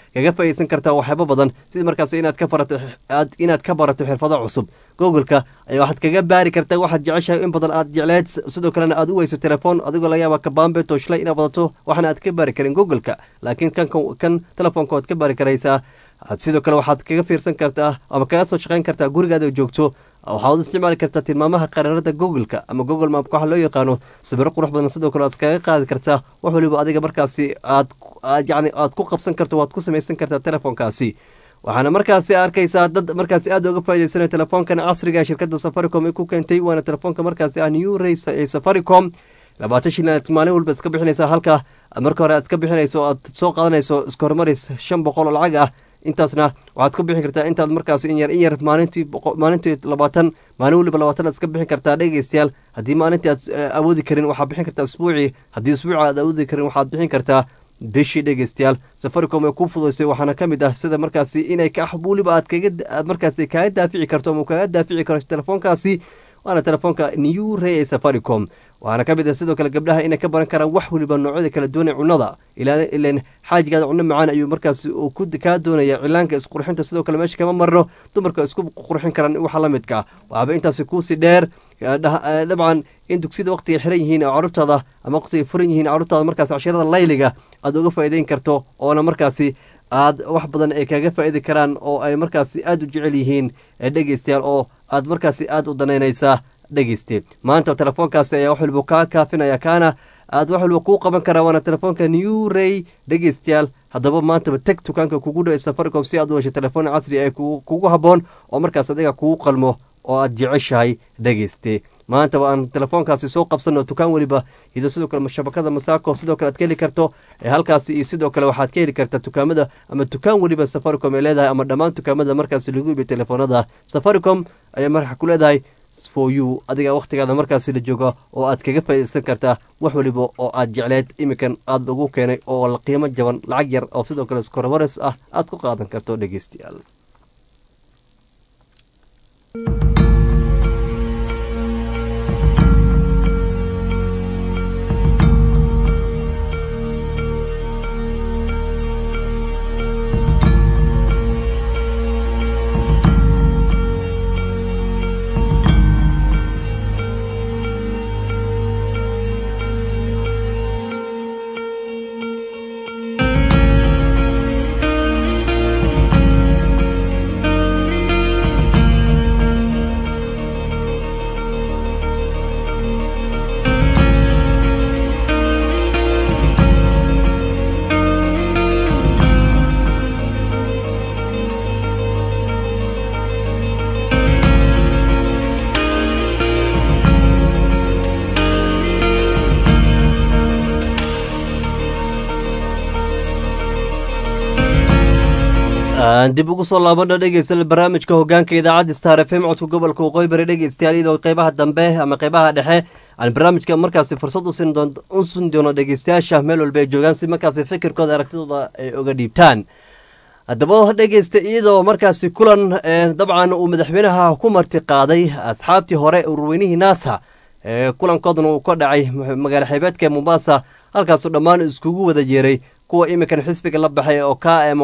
kaga faa'iideysan kartaa waxyaabo badan sida markaas inaad ka barato aad inaad ka barato xirfado cusub google-ka ayaa waxaad kaga baari kartaa waxaad jeceshahay in badan aad jecleed sidoo kalena aad u weyso telefoon adigoo laga yaaba kabaambe tooshlay inaad badato waxaana aad ka baari karin google-ka laakiin kan kan telefoonka waad ka baari karaysaa sidoo kale waxaad kaga fiirsan kartaa ama kaga soo shaqayn kartaa gurigaada joogto waxaad isticmaali kartaa tilmaamaha qaraarada google-ka ama google map waxa loo yaqaano sawiro qurux badan sidoo kale aad kaga qaadi kartaa wax waliba adiga markaasi aad yacni aad ku qabsan karto waad ku samaysan kartaa telefoonkaasi waxaana markaasi arkaysaa dad markaasi aad uga faa'iideysanayo telefoonkan casriga shirkadda safaricom ay ku keentay waana telefoonka markaasi ah new race ee safaricom labaatan shilin aad maalin walba iska bixinaysaa halka marka hore aad iska bixinayso aad soo qaadanayso iska horumaris shan boqol oo lacag ah intaasna waxaad ku bixin kartaa intaad markaas in yar in yar maalintii maalintii labaatan maalin waliba labaatan aad iska bixin kartaa dhegeystayaal haddii maalintii aad awoodi karin waxaad bixin kartaa isbuucii haddii isbuuci aad awoodi karin waxaad bixin kartaa bishii dhegeystayaal safaricom ee ku fududaysay waxaana ka mid ah sida markaasi inay ka waliba aad kaga aad markaasi kaaga daafici karto ama kaga daafici karto telefoonkaasi waana telefoonka new ray ee safaricom waxaana ka mid ah sidoo kale gabdhaha inay ka baran karaan wax waliba noocyada kala duwan ee cunnada ilaa ilaan xaajigaada cunno macaan ayuu markaas uu ku kaa doonaya cilaanka isqurxinta sidoo kale meesha kama marno dumarka isku qurxin karaan waxa la midka waxaaba intaasi kuusii dheer dabcan in dugsiyada waqtiga xiran yihiin carruurtaada ama waqtiga furan yihiin carruurtaada markaas cashirada layliga aad uga faa'iideyn karto oona markaasi aad wax badan ay kaga faa'iidi karaan oo ay markaasi aad u jecel yihiin dhegeystayaal oo aad markaasi aad u danaynaysaa dhegeyste maanta telefoonkaasi ayaa wax waliba kaa kaafinaya kaana aad wax waliba kuu qaban karaa waana telefoonka new ray dhegeystayaal haddaba maantaba teg dukaanka kugu dhow ee safaricom si aad u hesho telefoon casri ay kugu habboon oo markaas adiga kugu qalmo oo aad jeceshahay dhegeyste maantaba aan telefoonkaasi soo qabsanno dukaan weliba iyo sidoo kale shabakada masaako sidoo kale aad ka heli karto halkaasi iyo sidoo kale waxaad ka heli kartaa dukaamada ama dukaan weliba safaricom ay leedahay ama dhammaan dukaamada markaasi lagu iibiyo telefoonada safaricom ayaa marka ku leedahay for you adiga waqtigaada markaasi la jooga oo aad kaga faa'iideysan kartaa wax waliba oo aad jecleed iminkan aad ugu keenay oo qiimo jaban lacag yar oo sidoo kale iskoromaris ah aad ku qaadan karto dhegeystayaal dib ugu soo laabano dhegeystayaal barnaamijka hogaanka idaacadda star f m codka gobolka waqooyi bari dhegeystayaal iyadoo qeybaha dambe ama qeybaha dhexe aan barnaamijka markaasi fursad u siin doono dhegeystayaasha meel walba ay joogaan si markaasi fikirkooda aragtidooda ay oga dhiibtaan haddaba dhegeysta iyadoo markaasi kulan dabcan uu madaxweynaha ku marti qaaday asxaabtii hore ururweynihii naasa kulankoodana uu ka dhacay magaala xeebeedka mombasa halkaasoo dhammaan iskugu wada yeeray kuwa iminkan xisbiga la baxay oo k m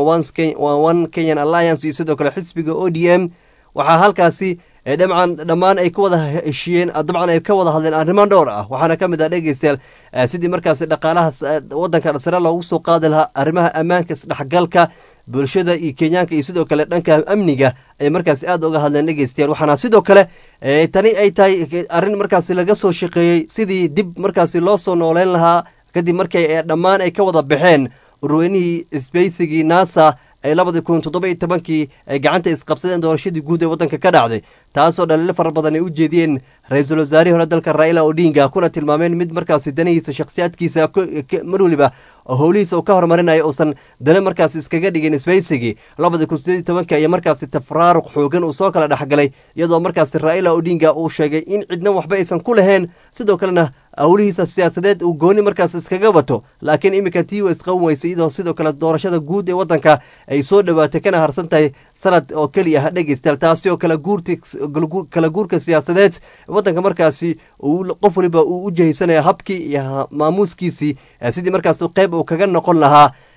one kenyan alliance iyo sidoo kale xisbiga o d m waxaa halkaasi dabcan dhammaan ay ka wada heshiyeen dabcan ay ka wada hadleen arrimo dhowr ah waxaana ka mid ah dhegeystayaal sidii markaasi dhaqaalaha waddanka sare loogu soo qaadi lahaa arrimaha ammaanka isdhexgalka bulshada iyo kenyaanka iyo sidoo kale dhanka amniga ay markaasi aad uga hadleen dhegeystayaal waxaana sidoo kale tani ay tahay arrin markaasi laga soo shaqeeyey sidii dib markaasi loo soo nooleyn lahaa kadib markay dhammaan ay ka wada baxeen ururweynihii isbaysigii nasa ay labadii kun toddoba iyo tobankii ay gacanta isqabsadeen doorashadii guud ee waddanka ka dhacday taasoo dhaliilo fara badan ay u jeediyeen ra-iisul wasaarihii hore dalka raila odinga kuna tilmaameen mid markaasi danihiisa shakhsiyaadkiisa mar weliba howlihiisa uu ka horumarinayo uusan dana markaasi iskaga dhigin isbaysigii labadii kun sideed iyo tobankii ayaa markaasi tafraaruq xoogan uu soo kala dhexgalay iyadoo markaasi raila odinga uu sheegay in cidna waxba aysan ku lahayn sidoo kalena howlihiisa siyaasadeed uu gooni markaas iskaga wato laakiin iminka tii wa isqaban weysay iyadoo sidoo kale doorashada guud ee waddanka ay soo dhowaatay kana harsan tahay sanad oo keliya ah dhegeystayaal taasi oo kala guurti kala guurka siyaasadeed waddanka markaasi uu qof waliba uu u jahaysanaya habkii iyo maamuuskiisii sidii markaas qayb uu kaga noqon lahaa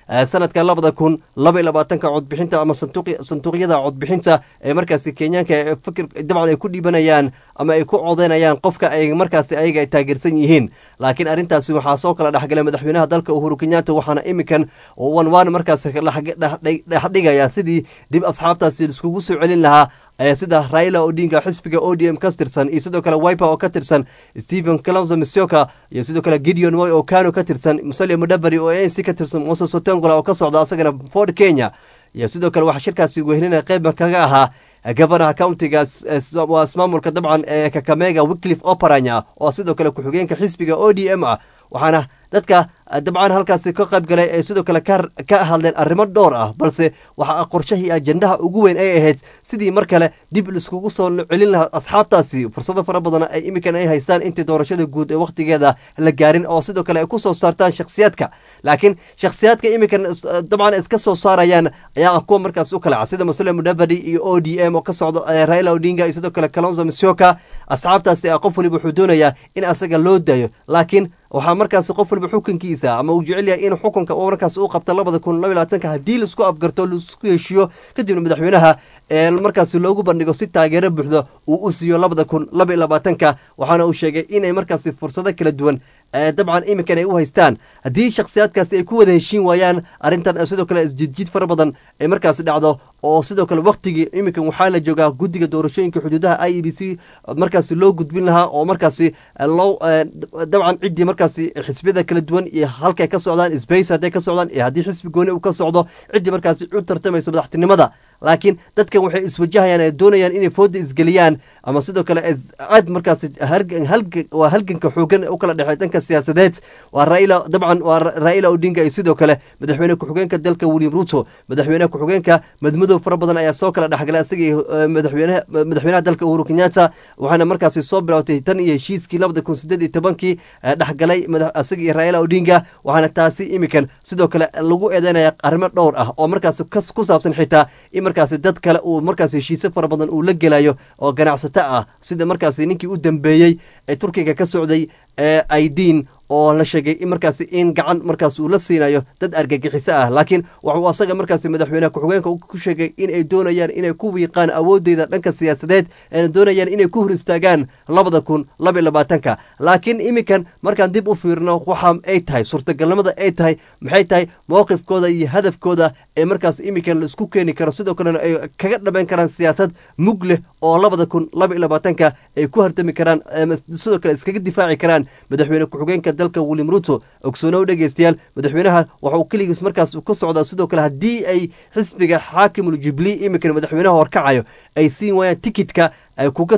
sanadka labada kun laba iyo labaatanka codbixinta ama sanduuqyada codbixinta ee markaasi kenyaanka fikir dabcan ay ku dhiibanayaan ama ay ku codeynayaan qofka ay markaasi ayaga ay taageersan yihiin laakiin arrintaasi waxaa soo kala dhexgalay madaxweynaha dalka uhuru kenyatta waxaana iminkan wanwaan markaasi dhexdhigaya sidii dib asxaabtaasi iskugu soo celin lahaa sida Raila Odinga xisbiga O D M ka tirsan iyo sidoo kale Wiper oo ka tirsan Stephen Kalonzo Musyoka iyo sidoo kale Gideon Moi oo Kanu ka tirsan Musalia Mudavadi oo A N C ka tirsan Moses Wetangula oo ka socda asagana Ford Kenya iyo sidoo kale waxa shirkaasi weynina qayb kaga ahaa gabanaha countiga waa ismaamulka dabcan ee Kakamega Wycliffe Oparanya oo sidoo kale ku-xigeenka xisbiga O D M ah waxaana dadka dabcan halkaasi ka qayb galay ay sidoo kale ka hadleen arrimo dhowr ah balse waxa qorshahii ajendaha ugu weyn ay ahayd sidii mar kale dib iskugu soo celin lahaa asxaabtaasi fursado fara badan ay iminkan ay haystaan intii doorashada guud ee waqtigeeda la gaarin oo sidoo kale ay ku soo saartaan shakhsiyaadka laakiin shakhsiyaadka iminkan dabcan iska soo saarayaan ayaa kuwa markaas u kala cad sida Musalia Mudavadi iyo O D M oo ka socdo Raila Odinga iyo sidoo kale Kalonzo Musyoka asxaabtaasi qof waliba wuxuu doonayaa in asaga loo dayo laakiin waxaa markaas qof walba xukunkiisa ama uu jecel yahay in xukunka uu markaas uu qabto labada kun laba iyo labaatanka haddii la isku afgarto la isku heshiyo kadibna madaxweynaha ee markaas loogu bandhigo si taageero buuxda uu u siiyo labada kun laba iyo labaatanka waxaana uu sheegay inay markaas fursado kala duwan dabcan iminkan ay u haystaan haddii shakhsiyaadkaasi ay ku wada heshiin waayaan arrintan sidoo kale isjidjid fara badan ay markaas dhacdo oo sidoo kale waqtigii iminkan waxaa la joogaa guddiga doorashooyinka xuduudaha I E B C markaasi loo gudbin lahaa oo markaasi loo dabcan ciddii markaasi xisbiyada kala duwan iyo halkay ka socdaan space hadday ka socdaan iyo haddii xisbi gooni uu ka socdo ciddii markaasi u tartamayso madaxtinimada laakiin dadkan waxay iswajahayaan ay doonayaan inay fooda isgeliyaan ama sidoo kale aad markaas waa halganka xoogan u kala dhexey dhanka siyaasadeed waa Raila dabcan waa Raila Odinga iyo sidoo kale madaxweyne ku-xigeenka dalka William Ruto madaxweyne ku-xigeenka madmadow fara badan ayaa soo kala dhexgalay asagii madaxweynaha madaxweynaha dalka Uhuru Kenyatta waxaana markaas soo bilowtay tan iyo heshiiskii labada kun sideed iyo tobankii dhexgalay asagii Raila Odinga waxaana taasi imikan sidoo kale lagu eedeynaya arrimo dhowr ah oo markaas ku saabsan xitaa markaasi dad kale uu markaas heshiisyo fara badan uu la gelayo oo ganacsato ah sida markaasi ninkii u dambeeyey ee Turkiga ka socday ee Aydin oo la sheegay in markaasi in gacan markaas uu la siinayo dad argagixiso ah laakiin wuxuu asaga markaasi madaxweynaha ku-xigeenka ku sheegay in ay doonayaan inay ku wiiqaan awoodeyda dhanka siyaasadeed ay doonayaan inay ku hor istaagaan labada kun laba iyo labaatanka laakiin iminkan markaan dib u fiirno waxa ay tahay suurtagalnimada ay tahay maxay tahay mowqifkooda iyo hadafkooda ee markaas iminkan la isku keeni karo sidoo kalena ay kaga dhameyn karaan siyaasad mug leh oo labada kun laba iyo labaatanka ay ku hartami karaan sidoo kale iskaga difaaci karaan madaxweyne ku-xigeenka dalka William Ruto ogsoonow dhageystayaal madaxweynaha waxa uu kaligiis markaas ka socdaa sidoo kale haddii ay xisbiga xaakimul Jubilee iminkan madaxweynaha horkacayo ay siin waayaan tikitka ay kuga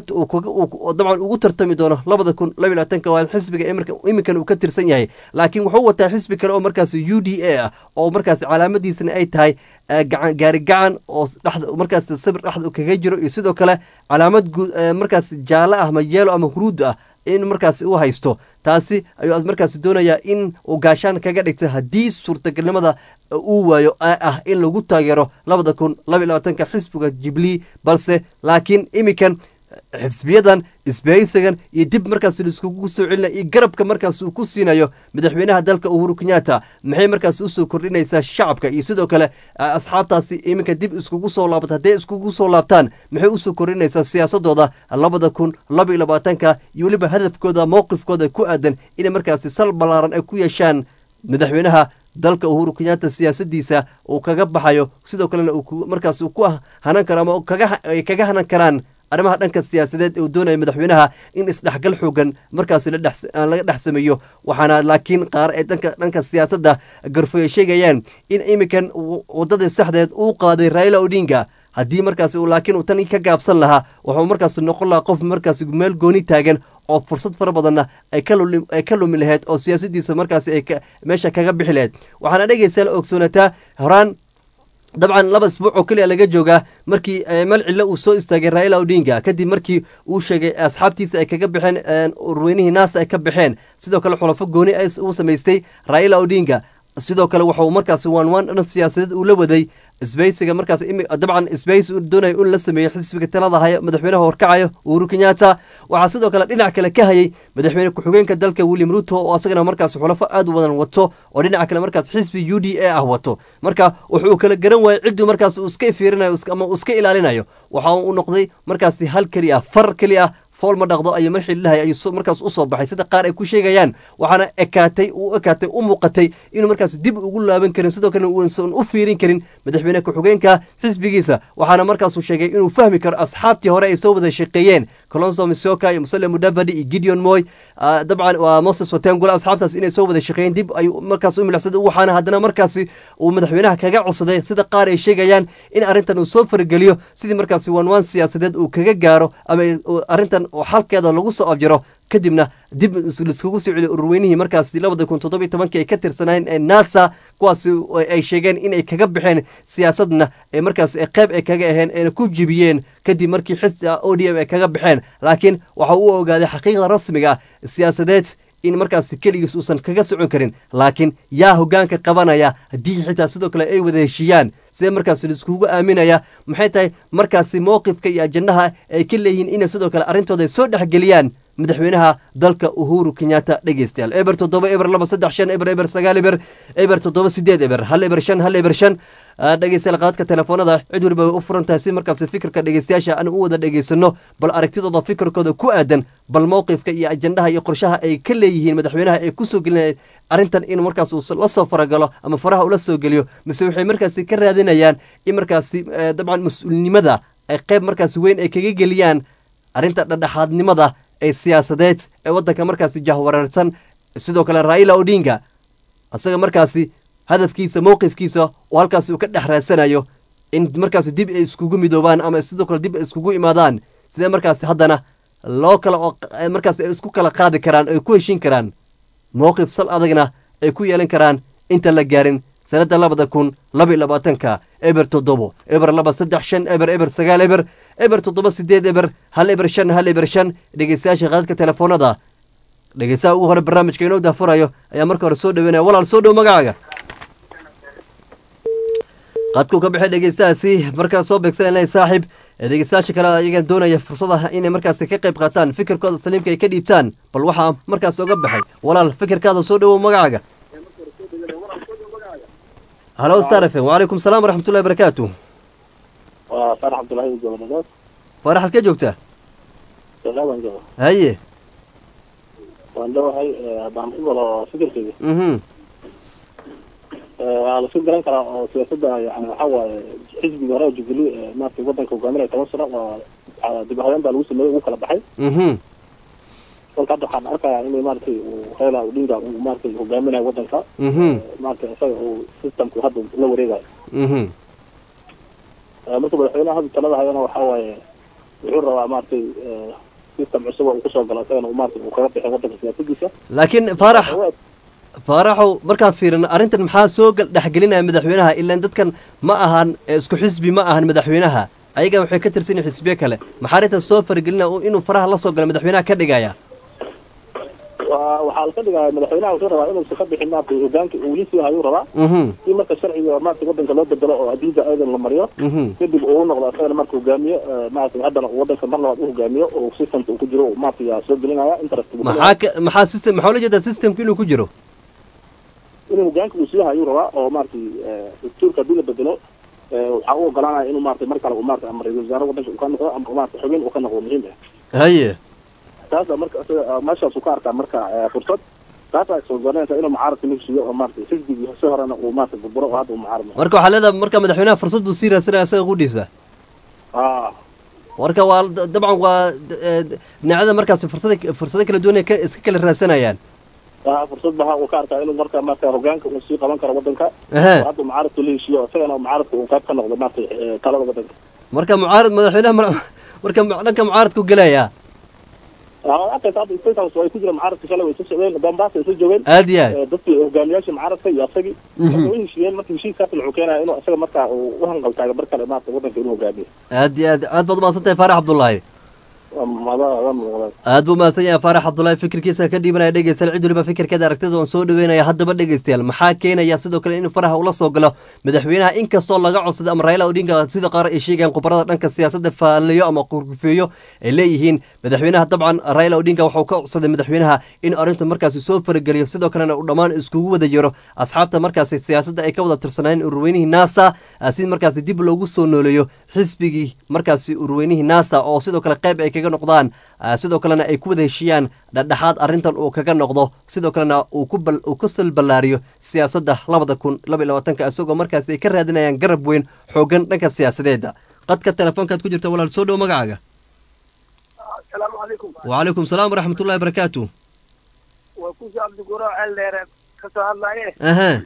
dabcan ugu tartami doono labada kun laba iyo labaatanka waa xisbiga iminkan uu ka tirsan yahay laakiin wuxuu wataa xisbi kale oo markaas U D A ah oo markaas calaamadiisana ay tahay gaari gacan oo dhaxda markaas sabir dhaxda kaga jiro iyo sidoo kale calaamad markaas jaalo ah ama yeelo ama huruud ah in markaas uu haysto taasi ayuu markaas doonayaa in uu gaashaan kaga dhigto haddii suurtagalnimada uu waayo ah in lagu taageero labada kun laba iyo labaatanka xisbiga Jubilee balse laakiin imikan xisbiyadan isbahaysigan iyo dib markaas iskugu soo celinaya iyo garabka markaas uu ku siinayo madaxweynaha dalka Uhuru Kenyatta maxay markaas u soo kordhinaysaa shacabka iyo sidoo kale asxaabtaasi iminka dib iskugu soo laabta haday iskugu soo laabtaan maxay u soo kordhinaysaa siyaasadooda labada kun laba iyo labaatanka iyo waliba hadafkooda mowqifkooda ku aadan in markaas sal balaaran ay ku yeeshaan madaxweynaha dalka Uhuru Kenyatta siyaasadiisa uu kaga baxayo sidoo kalena uu markaas uu ku hanan karo ama kaga kaga hanan karaan arrimaha dhanka siyaasadeed ee uu doonayo madaxweynaha in isdhexgal xoogan markaas la dhex laga dhex sameeyo waxaana laakiin qaar ee dhanka dhanka siyaasadda garfay sheegayaan in iminkan wadada saxdeed uu qaaday Raila Odinga haddii markaas uu laakiin uu tan ka gaabsan lahaa wuxuu markaas noqon lahaa qof markaas meel gooni taagan oo fursad fara badanna ay ka lumi ay ka lumi lahayd oo siyaasadiisa markaas ay meesha kaga bixi lahayd waxaana dhageysan ogsoonataa horaan dabcan laba isbuuc oo kaliya laga joogaa markii meel cilo uu soo istaagay Raila Odinga kadib markii uu sheegay asxaabtiisa ay kaga baxeen urweynihii naas ay ka baxeen sidoo kale xulafo gooni ay uu samaystay Raila Odinga sidoo kale wuxuu markaas waan waan dhan siyaasadeed uu la waday isbaysiga markaas dabcan isbaysi doonaya in la sameeyo xisbiga talada haya madaxweynaha horkacayo uhuru kenyatta waxaa sidoo kale dhinac kale ka hayay madaxweyne ku-xigeenka dalka william ruto oo asagana markaas xulafo aad u badan wato oo dhinaca kale markaas xisbi u d a ah wato marka wuxuu kala garan waayay cidduu markaas uu iska fiirinayo ama uu iska ilaalinayo waxa uu noqday markaasi hal keli ah far keli ah fool ma dhaqdo ayay marxii lahay ayuu markaas u soo baxay sida qaar ay ku sheegayaan waxaana ekaatay uu ekaatay u muuqatay inuu markaas dib ugu laaban karin sidoo kale uusan u fiirin karin madaxweyne ku-xigeenka xisbigiisa waxaana markaasuu sheegay inuu fahmi karo asxaabtii hore ay soo wada shaqeeyeen colonso misoka iyo musale mudavadi iyo gideon moy dabcan waa moses watengula asxaabtaas inay soo wada shaqeeyeen dib ay markaas u milicsada waxaana haddana markaasi uu madaxweynaha kaga codsaday sida qaar ay sheegayaan in arrintan uu soo fargeliyo sidii markaasi wanwaan siyaasadeed uu kaga gaaro ama arrintan oo xalkeeda lagu soo afjaro kadibna dib laiskugu soo celiyo ururweynihii markaasi labada kun toddobiyo tobankii ay ka tirsanaayeen ee nasa kuwaasi ay sheegeen inay kaga baxeen siyaasadna ee markaas qayb ay kaga aheen ayna ku jibiyeen kadib markii xis o d m ay kaga baxeen laakiin waxa uu ogaaday xaqiiqda rasmiga siyaasadeed in markaasi keligiis uusan kaga socon karin laakiin yaa hoggaanka qabanaya haddii xitaa sidoo kale ay wada heshiiyaan sidee markaasi laiskugu aaminaya maxay tahay markaasi mowqifka iyo ajandaha ay ka leeyihiin inay sidoo kale arrintooda soo dhexgeliyaan madaxweynaha dalka uhuru kenyatta dhegeystayaal eber toddoba eber laba saddex shan eber eber sagaal eber eber toddoba sideed eber hal eber shan hal eber shan dhegeystayaal qaadka telefoonada cid waliba way u furan tahay si markaasi fikirka dhegeystayaasha aan u wada dhegeysano bal aragtidooda fikirkooda ku aadan bal mowqifka iyo ajandaha iyo qorshaha ay ka leeyihiin madaxweynaha ay ku soo gelinayaan arrintan in markaas uu la soo faragalo ama faraha ula soo geliyo mise waxay markaasi ka raadinayaan in markaasi dabcan mas-uulnimada ay qayb markaasi weyn ay kaga geliyaan arrinta dhadhexaadnimada ee siyaasadeed ee waddanka markaasi jahwareersan sidoo kale raila odinga isaga markaasi hadafkiisa mowqifkiisa oo halkaasi uu ka dhex raadsanayo in markaasi dib ay iskugu midoobaan ama sidoo kale dib ay iskugu imaadaan sidee markaasi haddana loo kala markaasi ay isku kala qaadi karaan ay ku heshin karaan mowqif sal adagna ay ku yeelan karaan inta la gaarin sanadda labada kun laba iyo labaatanka eber toddobo eber laba saddex shan eber eber sagaal eber eber toddoba sideed eber hal eber shan hal eber shan dhegeystayaasha qaadka telefoonada dhegeystaha ugu hore barnaamijka inoo daafurayo ayaa marka hore soo dhaweynaya walaal soo dhow magacaaga qaadkuu ka baxay dhegeystahaasi markaa soo beegsanay saaxiib dhegeystayaasha kale ayagan doonaya fursadaha inay markaasi ka qayb qaataan fikirkooda saliimka ay ka dhiibtaan bal waxaa markaas oga baxay walaal fikirkaada soo dhowow magacaaga halo star f m wacalaykum salaam waraxmatullahi barakaatu waa faarax cabdullaahi gobonadaas faarax halkee joogtaa salaaban jooga haye waan dhawahay haddaan ku galo fikirkeyga mhm waa lasu garan karaa oo siyaasadda yani waxaa waaye xisbiga hore oo jubilee maaragtay waddanka hogaaminaya toban sano waa dib haween baa lagu sameeyey ugu kala baxay mhm kolka hadda waxaan arkayaa inay maaragtay raila odinga uu maaragtay hogaaminayo waddanka mhm maaragtay isaga uu systemku hadda la wareegayo mhm marka madaxweynaha hadda talada hayana waxaa waaye wuxuu rabaa maaragtay system cusub oo uu kusoo galo isagana uu maaragtay uu kaga bixin waddanka siyaasadiisa laakiin faarax faaraxow markaan fiirino arrintan maxaa soo dhexgelinaya madaxweynaha ilaan dadkan ma ahan isku xisbi ma ahan madaxweynaha ayaga waxay ka tirsan yihiin xisbiye kale maxaa arrintan soo faragelinaya inuu faraha la soo galo madaxweynaha ka dhigaya waxaa ka dhigaya madaxweynaha wuxuu rabaa inuusan ka bixin maaragtay hogaanka uu weli sii hayuu rabaa si marka sharciga maaragtay waddanka loo bedelo oo adiida aadan la mariyo kadib uu noqdo isagana marka hogaamiye maaragtay haddana uu waddanka mar labaad u hogaamiyo oo systemka uu ku jiro maaragtay yaa soo gelinaya interest maxaa maxaa system maxaa ula jeedaa systemka inuu ku jiro inuu hogaanka uu sii hayuu rabaa oo maaragtay dastuurka haddii la bedelo waxaa u ogolaanaya inuu maaragtay mar kale uu maaragtay ama ra-iisul wasaare waddanka uu ka noqdo ama maaragtay xubin uu ka noqdo muhiim ah haye taasa marka meeshaas uu ka arkaa marka fursad taasa ay soo goonaysa inuu mucaaradka nafsiyo oo maaragtay xisbigii si horena uu maaragtay burburo oo hadda uu mucaarad marka waxaa leedahay marka madaxweynaha fursad buu sii raadsanaya isaga qudhiisa aa marka waa dabcan waa dhinacada markaas fursada fursado kala duwan ay iska kala raadsanayaan aa fursad baha uu ka arkaa inuu marka marka hogaanka uu sii qaban karo waddanka hadda mucaaradku la heshiiyo isagana mucaaradka uu qayb ka noqdo maaragtay talada waddanka marka mucaarad madaxweynaha marka dhanka mucaaradku gelaya arkaysa hadda state house way ku jiraan mucaaradka shalay way soo socdeen bombas ay soo joogeen aad iyo aad dadkii hogaamiyaasha mucaaradka iyo asagii way heshiiyeen marka heshiiskaas wuxuu keenaya inuu isaga markaa uu u hanqal taaga bar kale maaragtay waddanka inuu hogaamiyo aad iyo aad aad baad umahadsan tahay faarax cabdullaahi aad buu mahadsan yahay faarax cabdullaahi fikirkiisa ka dhiibanaya dhegeystayaal cid waliba fikirkeeda aragtida waan soo dhaweynaya haddaba dhegeystayaal maxaa keenaya sidoo kale in faraha ula soo galo madaxweynaha inkastoo laga codsaday ama Raila Odinga sida qaar ay sheegayaan khubarada dhanka siyaasadda faaliyo ama qurgufeeyo ay leeyihiin madaxweynaha dabcan Raila Odinga wuxuu ka codsaday madaxweynaha in arrinta markaasi soo farageliyo sidoo kalena uu dhammaan iskugu wada jiro asxaabta markaasi siyaasadda ay ka wada tirsanayeen urweynihii NASA si markaasi dib loogu soo nooleeyo xisbigii markaasi urweynihii NASA oo sidoo kale qayb ay kaga noqdaan sidoo kalena ay ku wada heshiiyaan dhadhaxaad arrintan uu kaga noqdo sidoo kalena uu ku bal uu ku salballaariyo siyaasadda labada kun laba iyo labaatanka isagoo markaasi ay ka raadinayaan garab weyn xoogan dhanka siyaasadeeda qadka telefoonkaad ku jirta walaal soo dhow magacaaga السلام عليكم وعليكم السلام ورحمة الله وبركاته وكوش عبد القراء على كسر الله أها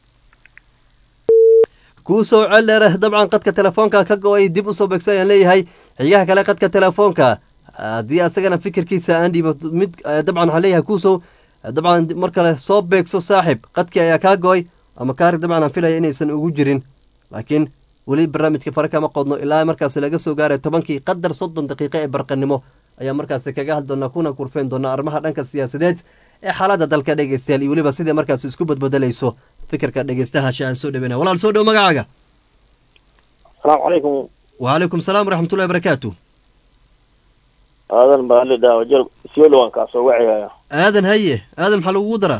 كوسو على طبعا قد كتلفونك كجوي دب صوبك سيان لي هاي عياها كلا قد كتلفونك دي أسجنا فكر كيسة عندي مد طبعا عليها كوسو طبعا مركله صوبك سو صاحب قد كيا كاجوي أما كارك طبعا في لها إني سنوجرين لكن ولي برنامج كفرك ما قدنا إلا مركز لقى سو جاري تبانكي قدر صد دقيقة برقنمو ayaa markaas kaga hadlona kuna kurfeen doona arrimaha dhanka siyaasadeed ee xaaladda dalka dhageystayaal iyo waliba sidii markaas isku badbedelayso fikirka dhageystaha shaan soo dhaweena walaal soo dhow magacaaga السلام عليكم وعليكم السلام ورحمة الله وبركاته هذا المبالي دا وجل سيولو وان كاسو وعيا آذن هيه آذن محلو ودرا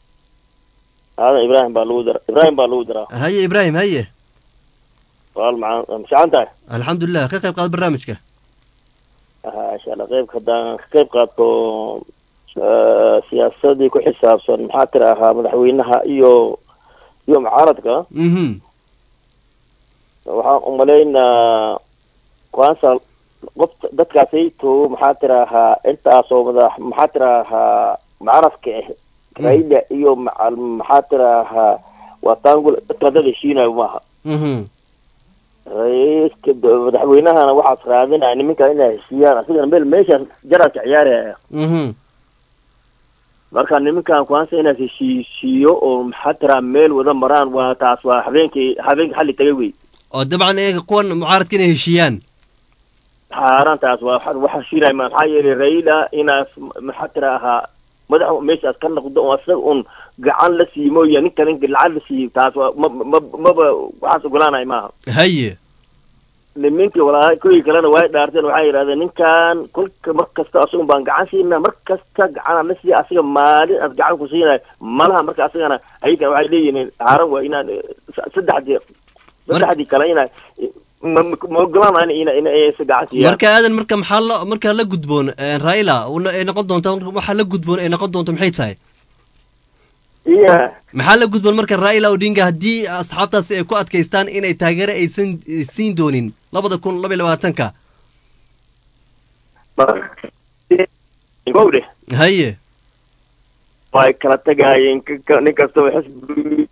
هذا إبراهيم بالودرا إبراهيم بالودرا هيه إبراهيم هيه قال مع مش عندك الحمد لله كيف قاد برنامجك ها إن شاء الله قيب خدان قيب قادو سياسة ku xisaabsan maxaa tiraahdaa madaxweynaha iyo iyo mucaaradka mhm waxaan u maleynaa kwansa qof dadkaasay to maxaa tiraahdaa intaas oo madax maxaa tiraahdaa mucaaradka Raila iyo maxaa tiraahdaa watangul dadka shiinay maaha mhm raiiska madaxweynahana waxaad raadinaa nimanka inay heshiiyaan asigana meel meesha jaralka ciyaaraya mhm marka nimankan kwansa inay heshiisiyo oo maxaa tiraa meel wada maraan waa taas waa habeenkii habeenkii xalli tagay wey oo dabcan ee kuwan mucaaradka inay heshiiyaan xaarantaas waa waxa shiinay maxaa yeelay Raila inaas maxaa tiraa madax meeshaas ka noqdo oo asaga un gacan la siimo iyo ninka ninka lacag la siiyo taas waa ma ma waxaas ogolaanay maaha haye nimankii walaa kuwii kalena way dhaarteen waxay yiraahdeen ninkan kulka markasta asagu baan gacan siinaa markasta gacan la siiyo asaga maalin aad gacan ku siinay malaha marka asagana ayaga waxay leeyihiin haaran waa inaan saddexdii saddexdii kale inay ma ogolaanay ina ina ay gacan marka aadan marka maxaa la marka la gudboon Raila ay noqon doonto waxa la gudboon ay noqon doonto maxay tahay iya maxaa la gudboon marka Raila Odinga hadii asxaabtaasi ay ku adkaystaan inay taageero aysan siin doonin labada kun laba iyo labaatanka gowde haye way kala tagaayeen nin kasta xisbi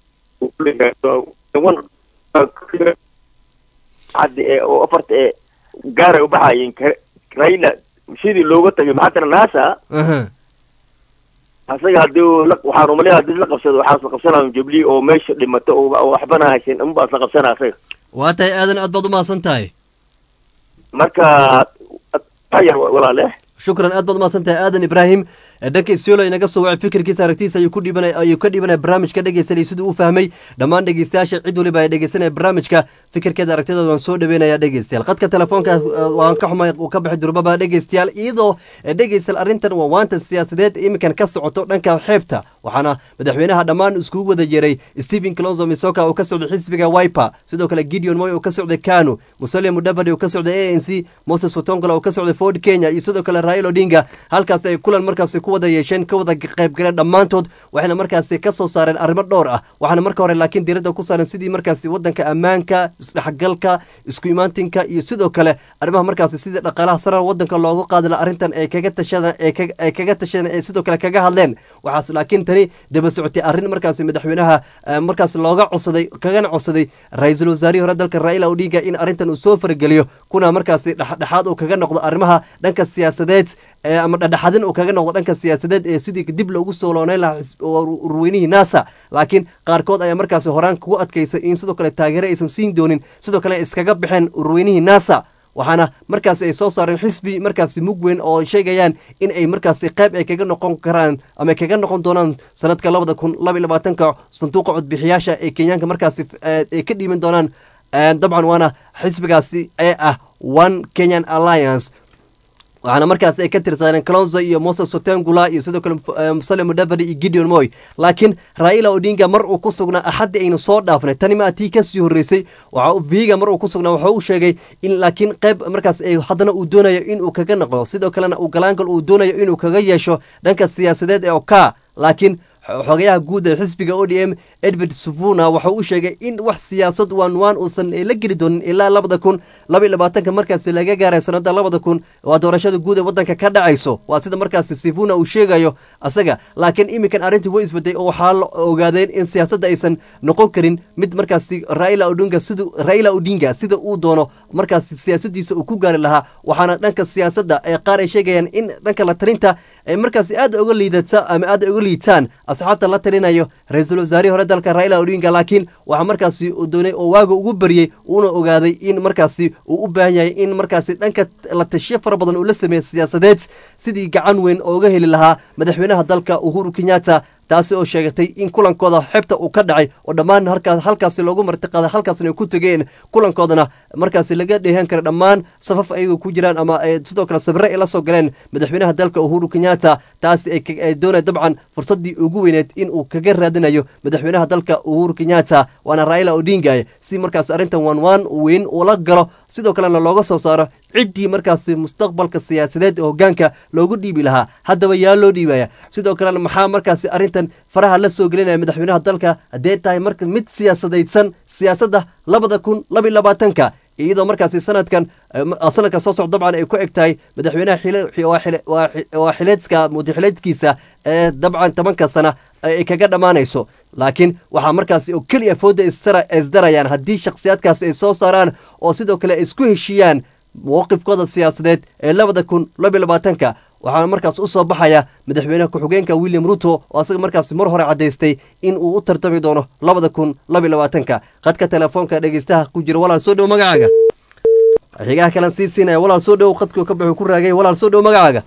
haddi oo afarta ee gaar u baxayeen Raila sidii looga tagay maxaa NASA aha asaga hadii waxaan u maleeyaa hadii la qabsado waxaas la qabsanaa Jubilee oo meesha dhimato oo waxbana haysan in baas la qabsanaa asaga waa tay aadan aad baad u maasan tahay marka tayar walaale shukran aad baad u maasan tahay aadan Ibrahim dhanka Isiolo inaga soo wacay fikirkiisa aragtiisa ayuu ku dhibanay ayuu ka dhibanay barnaamijka dhageysanay sidoo uu fahmay dhammaan dhageystayaasha cid waliba ay dhageysanay barnaamijka fikirkeeda aragtida waan soo dhaweynaya dhageystayaal qadka telefoonka waan ka xumay uu ka bixi durbaba dhageystayaal iyadoo dhageystayaal arrintan waa waanta siyaasadeed imikan ka socoto dhanka xeebta waxaana madaxweynaha dhammaan isku wada yeeray Stephen Kalonzo Musyoka oo ka socday xisbiga Wiper sidoo kale Gideon Moi oo ka socday KANU Musalia Mudavadi oo ka socday A N C Moses Wetangula oo ka socday Ford Kenya iyo sidoo kale Raila Odinga halkaas ay kulan markaas ku wada yeesheen ka wada qayb galeen dhammaantood waxayna markaas ka soo saareen arrimo dhowr ah waxaana marka hore laakiin diiradda ku saaran sidii markaas wadanka ammaanka isdhaxgalka isku imaantinka iyo sidoo kale arrimaha markaas sidii dhaqaalaha sare wadanka loogu qaadi lahaa arrintan ay kaga tashadaan ay kaga tashadaan ay sidoo kale kaga hadleen waxaas laakiin tani daba socotay arrin markaas madaxweynaha markaas looga codsaday kagana codsaday ra'iisul wasaarihi hore dalka Raila Odinga in arrintan uu soo fargeliyo kuna markaas dhaxdhaxaad uu kaga noqdo arrimaha dhanka siyaasadeed ama dhadhaxadin uu kaga noqdo dhanka siyaasadeed ee sidii dib loogu soo looneyn lahaa urweynihii NASA laakiin qaarkood ayaa markaas horaan kugu adkaysay in sidoo kale taageero aysan siin doonin sidoo kale iskaga bixeen urweynihii NASA waxaana markaasi ay soo saareen xisbi markaasi mug weyn oo sheegayaan in ay markaasi qayb ay kaga noqon karaan ama kaga noqon doonaan sanadka labada kun laba iyo labaatanka sanduuqa codbixiyaasha ee kenyaanka markaasi ay ka dhiiban doonaan dabcan waana xisbigaasi ee ah one kenyan alliance waxaana markaas ay ka tirsaneen Kalonzo iyo Moses Wetangula iyo sidoo kale Musalia Mudavadi iyo Gideon Moi laakiin Raila Odinga mar uu ku sugnaa axadii aynu soo dhaafnay tani ma tii ka sii horeysay waxa uu Vihiga mar uu ku sugnaa waxa uu sheegay in laakiin qayb markaas ay haddana uu doonayo in uu kaga noqdo sidoo kalena uu galaangal uu doonayo inuu kaga yeesho dhanka siyaasadeed ee Oka laakiin xogayaha guud ee xisbiga O D M Edward Sifuna waxa uu sheegay in wax siyaasad waan waan uusan la geli doonin ilaa labada kun laba iyo labaatanka markaas laga gaaray sanada labada kun waa doorashada guud ee wadanka ka dhacayso waa sida markaas Sifuna uu sheegayo asaga laakiin imikan arintii way isbaday oo waxa la ogaadeen in siyaasadda aysan noqon karin mid markaas Raila Odinga sida Raila Odinga sida uu doono markaas siyaasadiisa uu ku gaari lahaa waxaana dhanka siyaasadda ay qaar ay sheegayaan in dhanka la talinta ay markaas aad uga liidata ama aad uga liitaan asxaabta la talinayo ra'iisul wasaare hore dalka Raila Odinga laakiin waxa markaasi uu doonay oo waaga ugu bariyay uuna ogaaday in markaasi uu u baahan yahay in markaasi dhanka la tashiyo fara badan uu la sameeyo siyaasadeed sidii gacan weyn ooga heli lahaa madaxweynaha dalka Uhuru Kenyatta taasi oo sheegatay in kulankooda xibta uu ka dhacay oo dhammaan halkaas halkaas loogu martiqaaday halkaasna ay ku tageen kulankoodana markaas laga dheehan karo dhammaan safaf ayagu ku jiraan ama sidoo kale sabre ay la soo galeen madaxweynaha dalka Uhuru Kenyatta taasi ay doonay dabcan fursadii ugu weyneed in uu kaga raadinayo madaxweynaha dalka Uhuru Kenyatta waana Raila Odinga si markaas arintan wan wan weyn oo la galo sidoo kalena looga soo saaro ciddii markaasi mustaqbalka siyaasadeed ee hoggaanka loogu dhiibi lahaa haddaba yaa loo dhiibaya sidoo kalena maxaa markaasi arrintan faraha la soo gelinaya madaxweynaha dalka haddee tahay marka mid siyaasadaysan siyaasadda labada kun laba iyo labaatanka iyadoo markaasi sanadkan sanadka soo socda dabcan ay ku eg tahay madaxweynaha waa xileedka mudaxileedkiisa ee dabcan tobanka sana ay kaga dhammaanayso laakiin waxaa markaasi oo keliya fooda isdarayaan haddii shakhsiyaadkaasi ay soo saaraan oo sidoo kale ay isku heshiiyaan mowqifkooda siyaasadeed ee labada kun laba iyo labaatanka waxaana markaas u soo baxaya madaxweynaha ku-xigeenka William Ruto oo asaga markaas mar hore cadaystay in uu u tartami doono labada kun laba iyo labaatanka qadka telefoonka dhegeystaha ku jira walaal soo dhow magacaaga xigaha kale sii siinaya walaal soo dhow qadku ka baxay ku raagay walaal soo dhow magacaaga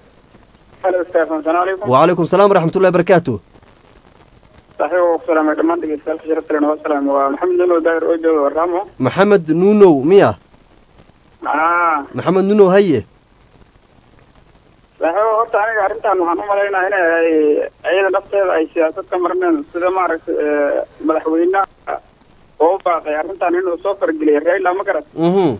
halo Stefan salaam wa alaykum salaam warahmatullahi wabarakatuh saxiib salaam dhamaan dhegeystayaal shirkadana waa salaam waa Maxamed Nuno Daahir oo jooga waramo Maxamed Nuno miya ah Maxamed Nuno haye saxiib horta aniga arrintan waxaan u maleynayaa inay ayada nafteeda ay siyaasad ka marneen sida maaragtay madaxweynaha oo baaqay arrintan inuu soo fargeliyay Raila ma garat mhm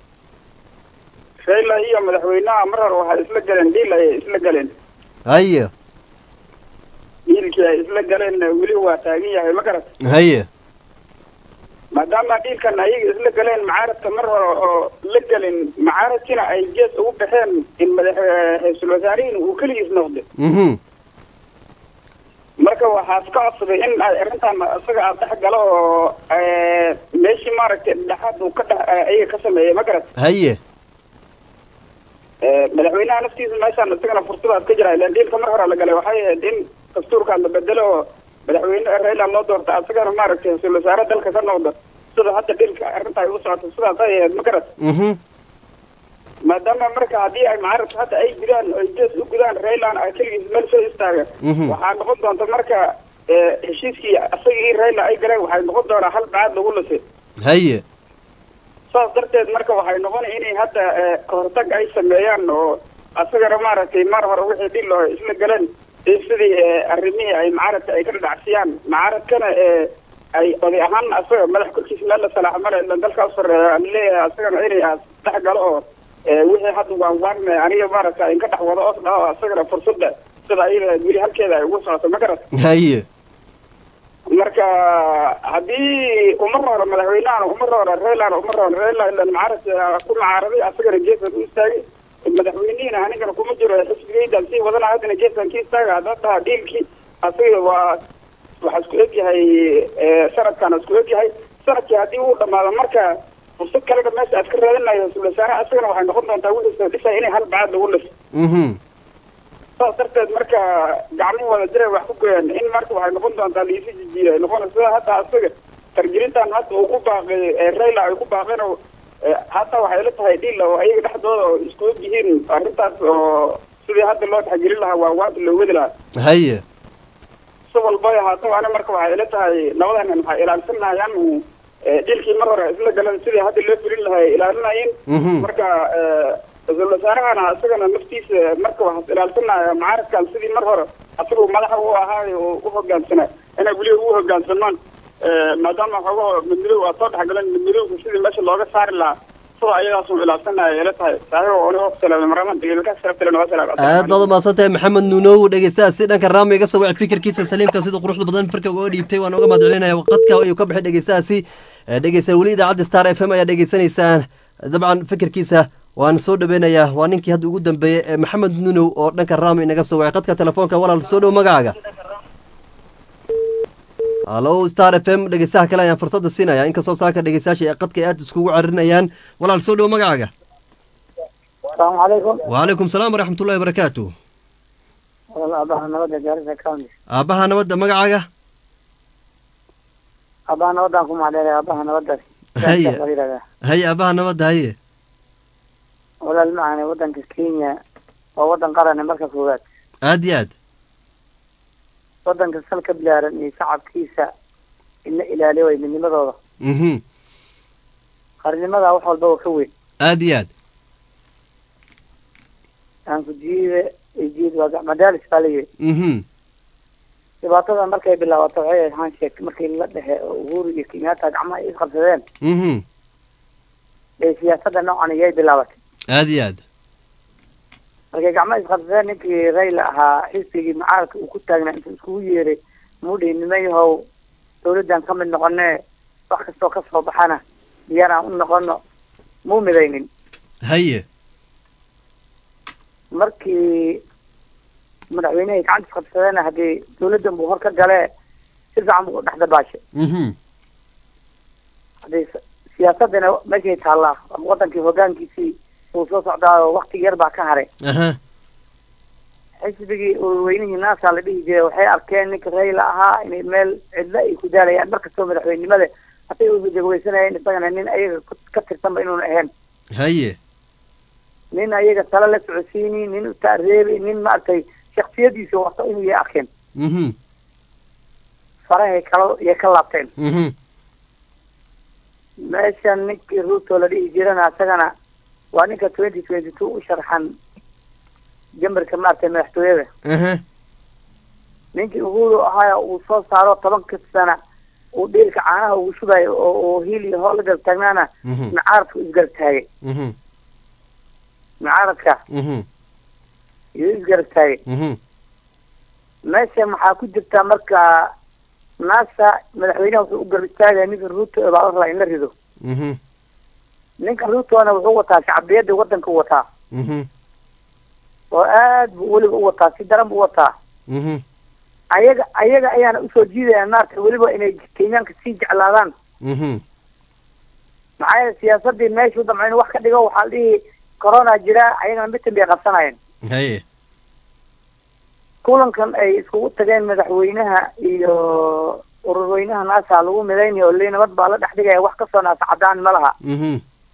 Raila iyo madaxweynaha mar hore waxay isla galeen deal ay isla galeen haye dealkii ay isla galeen weli waa taagan yahay ma garat haye maadaama dealkan ay isla galeen macaaradka mar hore oo la galin macaaradkina ay jees ugu baxeen in madaxweynaha wasaariin uu kaligiis noqdo mhm marka waxaa ka codsaday in ay arrintan isaga aad dhex galo oo meeshii maaragtay dhexaad uu ka dhex ayaga ka sameeyey ma garat haye madaxweynaha naftiisa meeshaan isagana fursadaas ka jira ilaan dealka mar hore la galay waxay ahayd in dastuurka la bedelo oo madaxweyne Raila loo doorto asagana maaragtay ra'iisul wasaare dalka ka noqdo sida hadda dealka arrinta ay u socoto sidaas ay ahayd ma garat mhm maadaama marka haddii ay macaarad hadda ay gudaan ay jees u gudaan Raila ay kaligiis meel soo istaaga waxaa noqon doonta marka heshiiskii asagii Raila ay galeen waxay noqon doonaa hal baad lagu lisay haye saas darteed marka waxay noqonay inay hadda kahortag ay sameeyaan oo asagana maaragtay mar hore wixii dhil oo isla galeen sidii arrimihii ay macaaradka ay ka dhacsiyaan macaaradkana ay oday ahaan asaga madax korkiisa meel la salaax male ilan dalkaas horeeya aan leeyahay asagana inay dhex galo oo wixii hadda waan waanme aniga maaragta in ka dhex wado os dhaho asagana fursadda sida ayada weli halkeeda ay ugu socoto ma garat haye marka haddii umar hore madaxweynahan umar hore Raila umar hore Raila ilan macaaradka ku macaaraday asagana geesan u istaagay madaxweynihina anigana kuma jiro xisbigaydan sii wadana haddana geesan kii istaaga hadda taha dhiilkii asaga waa waxaa isku egyahay sanadkan isku egyahay sanadkii haddii uu dhamaado marka fursad kalena meesha aad ka raadinayo ra'iisul wasaare asagana waxay noqon doontaa wixii soo dhisay inay hal bacaad lagu liso mhm saas darteed marka gacmo wada jiray wax ku goyaan in marka waxay noqon doontaa liisi jijiira ay noqon sida hadda asaga targelintan hadda uu ku baaqay Raila ay ku baaqeen oo hataa waxay la tahay dhil oo ayaga dhexdooda oo isku og yihiin arrintaas oo sidii hadda loo taxgelin lahaa waa waad loo wadi lahaa haye si walba haata ana marka waxay la tahay labadan waxay ilaalsanayaan dhilkii mar hore isla galan sidii hadda loo fulin lahaa ilaalinayeen marka isla saarahana asagana naftiisa marka waxaad ilaalsanaya mucaaradkan sidii mar hore asagoo madaxa u ahaa oo u hogaansana inay weli u hogaansamaan maadaama xogaho midmidow waa soo dhexgalan midmidowga sidii meesha looga saari lahaa soo ayadaasuu ilaalsanaya ila tahay saaxiib oo anigo salaam maraman deegaanka sabtana waa salaam aad baad umahadsantahay maxamed nuunow dhegeystaha si dhanka raami iga soo wacay fikirkiisa saliimka sida quruxda badan firka uga dhiibtay waan uga mahadcelinaya waqadka ayuu ka baxay dhegeystahaasi dhegeysta weli idaacadda star f m ayaa dhegeysanaysaan dabcan fikirkiisa waan soo dhaweynayaa waa ninkii hadda ugu dambeeyey ee maxamed nuunow oo dhanka raami inaga soo wacay qadka telefoonka walaal soo dhow magacaaga hallo star f m dhegeystaha kale ayaan fursadda siinaya inkastoo saaka dhegeystayaasha ee qadka aad iskugu caririnayaan walaal soo dhow magacaaga asalaamu calaykum wacalaykum salaam waraxmatullahi wabarakaatu walaal aabaha nabadda gaarisa county aabaha nabadda magacaaga aabaha nabadaan ku macdheeray aabaha nabaddaas haye haye aabaha nabadda haye walaal macane waddanka kenya waa waddan qarane marka koowaad aad iyo aad waddanka sal ka bilaaran iyo shacabkiisa in la ilaaliyo way midnimadooda mhm qarnimada wax walba oo ka weyn aad iyo aad aan ku jiide jiid waa madaalis baa la yidhi mhm dhibaatada markay bilaabato waxay ahayd handshake markii la dhexe oo uhuru iyo kenyatta gacmaha ay isqabsadeen mhm ee siyaasadda noocan ayay bilaabatay aad iyo aad markay gacmaha isqabsadeen ninkii rayla ahaa xisbigii mucaaradka uu ku taagnaa intuu iskugu yeeray mudhi nimayahow dawladdan ka mid noqonee wax kastoo ka soo baxana diyaaraan u noqono muu midaynin haye markii madaxweynehay gacanta isqabsadeena haddii dawladdan buu hor ka galee si fiican buu dhex dabaashay mhm haddii siyaasaddana meeshay taallaa waddankii hoggaankiisii uu soo socdaayo wakti yar baa ka haray aha xisbigii weynihii naasa la dhihi jiray waxay arkeen ninka rayla ahaa inay meel cidlo ay ku daalayaan markastoo madaxweynenimada hatay u jagweysanayeen isagana nin ayaga ka tirsanba inuuna ahayn haye nin ayaga tala la socodsiini nin utaareebi nin maaragtay shaksiyadiisa wato inuu yay arkeen mhm farahay kala yay ka laabteen mhm meeshan ninkii ruuto la dhihi jirana isagana waa ninka twenty twenty two u sharxan jambarka maaragtay madaxtooyada aha ninkii uhuru ahaa uu soo saaro tobanka sana uu dhiilka caanaha ugu shubayo oo oo hiil iyo hool la garab taagnaana mucaaradku isgarab taagay mhm mucaaradka mhm iyo isgarab taagay mhm meesha maxaa ku jirta marka naasa madaxweynaha wuxuu u garab taagaya ninka ruuto baa la rabaa in la rido mhm ninka ruutona wuxuu wataa shacbiyadda waddanka u wataa mhm oo aad buu weliba u wataa si daran buu wataa mhm ayaga ayaga ayaana usoo jiidayaan maarta weliba inay kenyaanka sii jeclaadaan mhm maxaa yeele siyaasaddii meeshuu damca inu wax ka dhigo waxaa la dhihi corona jira ayagana mitin bay qabsanayeen haye kulankan ay iskugu tageen madaxweynaha iyo ururweynaha naasa lagu midaynayo oo li nabad baa la dhex dhigaya wax kasoo naasa cadaan ma laha mhm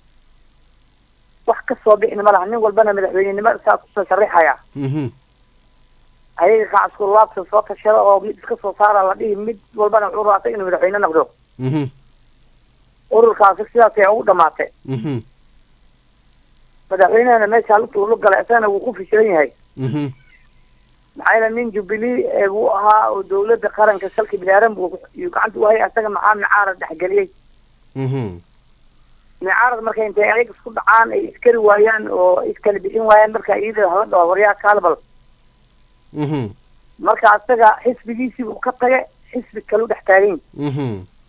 wax kasoo bixin ma laha nin walbana madaxweynenimo saa kusoo sharixaya mhm ayaga kacasku laabta soo tashada oo mid iska soo saara la dhihi mid walbana wuxuu raatay inuu madaxweyne noqdo mhm ururkaasi sidaasay ugu dhamaatay mhm madaxweynehana meesha lugtuu lu galay isagana wuu ku fishilan yahay mhm maxaa yeele nin jubilee buu ahaa oo dawladda qaranka salka bilaaran buu yuu gacanta u hayay isaga maxaa micaarad dhexgeliyey mhm micaarad markay intay ayaga isku dhacaan ay iskari waayaan oo iskala bixin waayaan marka iyada hala dhaho waryaa kaalbal mhm marka isaga xisbigiisii buu ka tagay xisbi kalu dhex taagayn mhm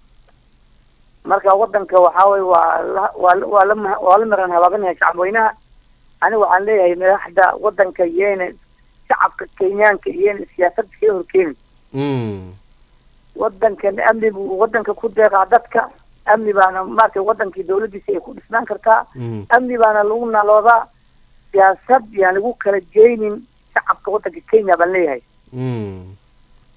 marka waddanka waxaa weye waa la waa la waa la waa la maran habaabinahay shacabweynaha aniga waxaan leeyahay madaxda waddanka yeena shacabka kenyaanka yeena siyaasadda kaga horkeeni mm waddankan amni buu waddanka ku deeqaa dadka amni baana maaragtay waddankii dawladdiisa ay ku dhisnaan kartaa amni baana lagu naloodaa siyaasad yaan lagu kala geynin shacabka waddanka kenya baan leeyahay mm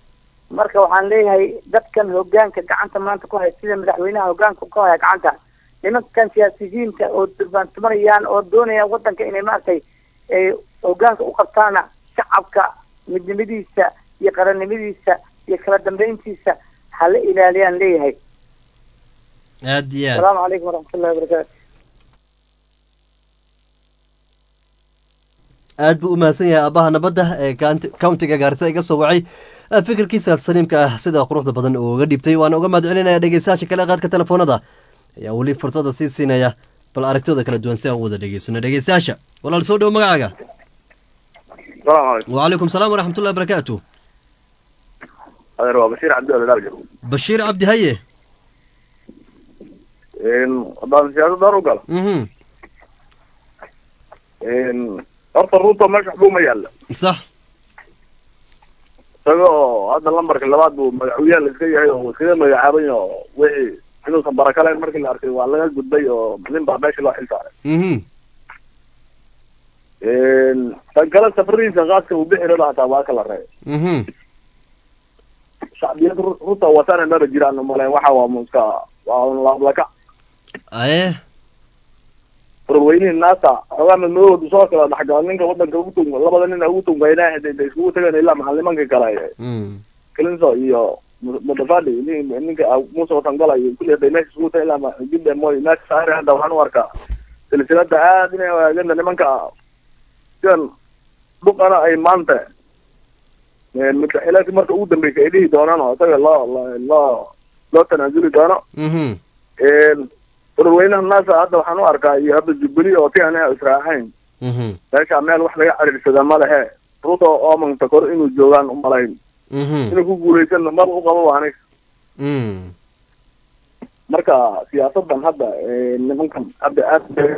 marka waxaan leeyahay dadkan hoggaanka gacanta maanta ku haya sida madaxweynaha hoggaanka ku haya gacanta nimankan siyaasiyiinta oo durbaantumanayaan oo doonayaan waddanka inay maaragtay hoggaanka u qabtaana shacabka midnimadiisa iyo qarannimadiisa iyo kala dambayntiisa hala ilaaliyaan leeyahay aad iyo aad asalaamu calaykum waraxmatullahi wabarakaatu aad buu u mahadsan yahay aabaha nabadda ee countiga gaarisa iga soo wacay fikirkiisa saliimka ah sida quruxda badan uu uga dhibtay waana uga mahad celinaya dhegeystayaasha kale qaadka telefoonada ayaa weli fursada sii siinaya bal aragtooda kala duwan si aan u wada dhegeysano dhegeystayaasha walaal soo dhow magacaaga وعليكم السلام ورحمة الله وبركاته هذا هو بشير عبد الله الدرجة بشير عبد هيه إن ضام سياسة دارو قال اها إن أرض الروطة مش حكومة يلا صح سجوا هذا اللمبر كله بعد مجحوية اللي كذي وكذا ما يعابين وعي إنه صبرك على المركز اللي أركي والله قد بيو من بعدش الله حلتاه اها إن فكلا سفرين سغاسك وبحر لا تباك الله رأي اها شعبية روطة وطن نار جيران ملاي وحوا مسكا والله بلكا ايه رويني الناس هذا من نور بصوت ولا حاجة منك وطن كوتو الله بدنا نوتو بيناه ده ده شو تجن إلا معلمان كلاي امم كلن سو إياه متفادي إني إنك موسى وطن كلاي كل ده ناس شو تجن ما جدا موي ناس سهر هذا وحنا وركا سلسلة ده هذه جنا نمانك كان بقرا أي مانته مثل إلى مرة أودم بكيدي دونانا طيب الله الله الله لا تنزل دونا اها روينا الناس هذا وحنا أركا يهبط جبلي أو تيانا إسرائيل اها ليش عمال واحد يعرف السلام ما له روتو أمم تكر إنه جوان أملاين اها إنه كقولي كنا ما بقوا قالوا عنك امم مركا سياسة بن هذا إن ممكن أبدأ أبدأ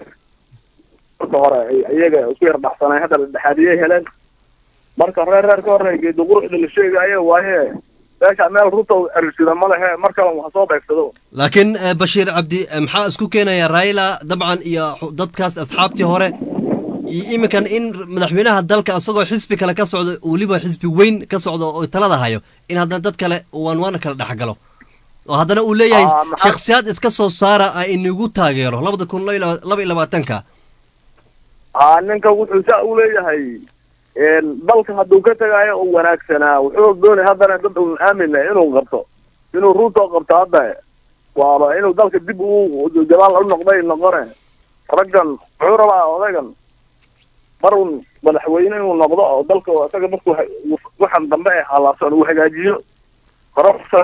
ظهر أيجا وصير بحثنا هذا الحادية هلان مركا رر رر كور يدور إلى الشيء جاي وهي ليش عمال روتو السلام ما له مركا وحصاد يكسدوا لكن بشير عبدي maxaa isku keenaya Raila dabcan iyo dadkaas asxaabtii hore iminkan in madaxweynaha dalka asagoo xisbi kale ka socdo waliba xisbi weyn ka socdo oo talada hayo in haddana dad kale waan waan kala dhaxgalo oo haddana uu leeyahay shakhsiyaad iska soo saara ay inagu taageero labada kun laba iyo labaatanka aa ninka wuxuu saa u leeyahay een dalka hadduu ka tagayo oo wanaagsanaa wuxuu doonay haddana dad uu aamin inuu qabto inuu ruuto qabto hadda waa inuu dalka dib u jabaal u noqday noqone raggan wuxuu rabaa odagan marun madaxweyne inuu noqdo oo dalka isaga markuu waxan dambe ay xalaabsan uu hagaajiyo qarafsa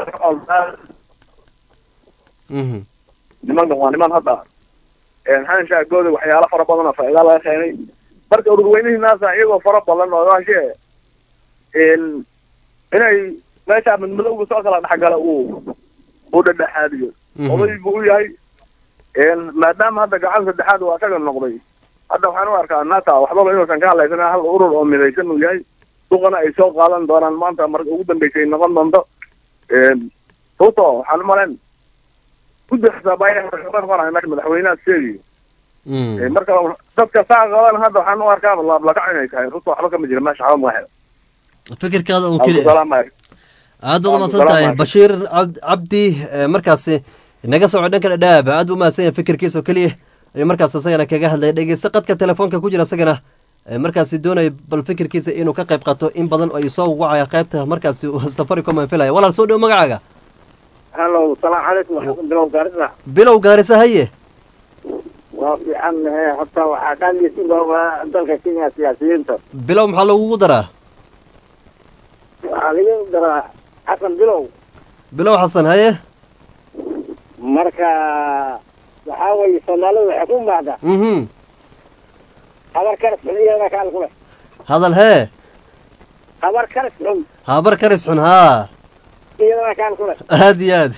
mhm niman waa niman hadda een han shaagooda waxyaalo fara badan oo faa'iido laga keenay marka ururweynihi naasa iyagoo fara badan oo raashe een inay meesha mid madowga soo kala dhaxgala uu uu dhadhaxaadiyo oday buu yahay een maadaama hadda gacan saddexaad waa kaga noqday hadda waxaan u arkaa naata waxba inuusan ka hadlaysan hal urur oo midaysan uu yahay suuqana ay soo qaadan doonaan maanta marka ugu dambeysay noqon doonto een ruto waxaan u malayn ku daxsaabaya marka madaxweynaha sheegi ee marka dadka saaqadan hadda waxaan u arkaa la la kacinay tahay ruto waxba kama jira meesha xaram waaxid fikirkaada oo kaliya aad baad umahadsantahay bashiir cabdi markaasi inaga soo dhanka dhadhaab aad buu umahadsan yahay fikirkiisa oo kaliya ayuu markaas isagana kaga hadlay dhegeysta qadka telefoonka ku jira isagana markaasi doonay bal fikirkiisa inuu ka qayb qaato in badan ay soo wacaya qaybta markaasi Safaricom aan filaya walaal soo dhow magacaaga hello salaam alaykum bilow gaarisa bilow gaarisa haye waa fiican ee hatta waxa ka dhigay baa dalka Kenya siyaasiyiinta bilow maxaa lagu daraa waxa lagu daraa xasan bilow bilow xasan haye marka waxa way Soomaalidu waxay ku maada mhm habar karis xuliyada ka alkule hadal hee habar karis xun habar karis xun haa iyada ka alkule aad iyo aad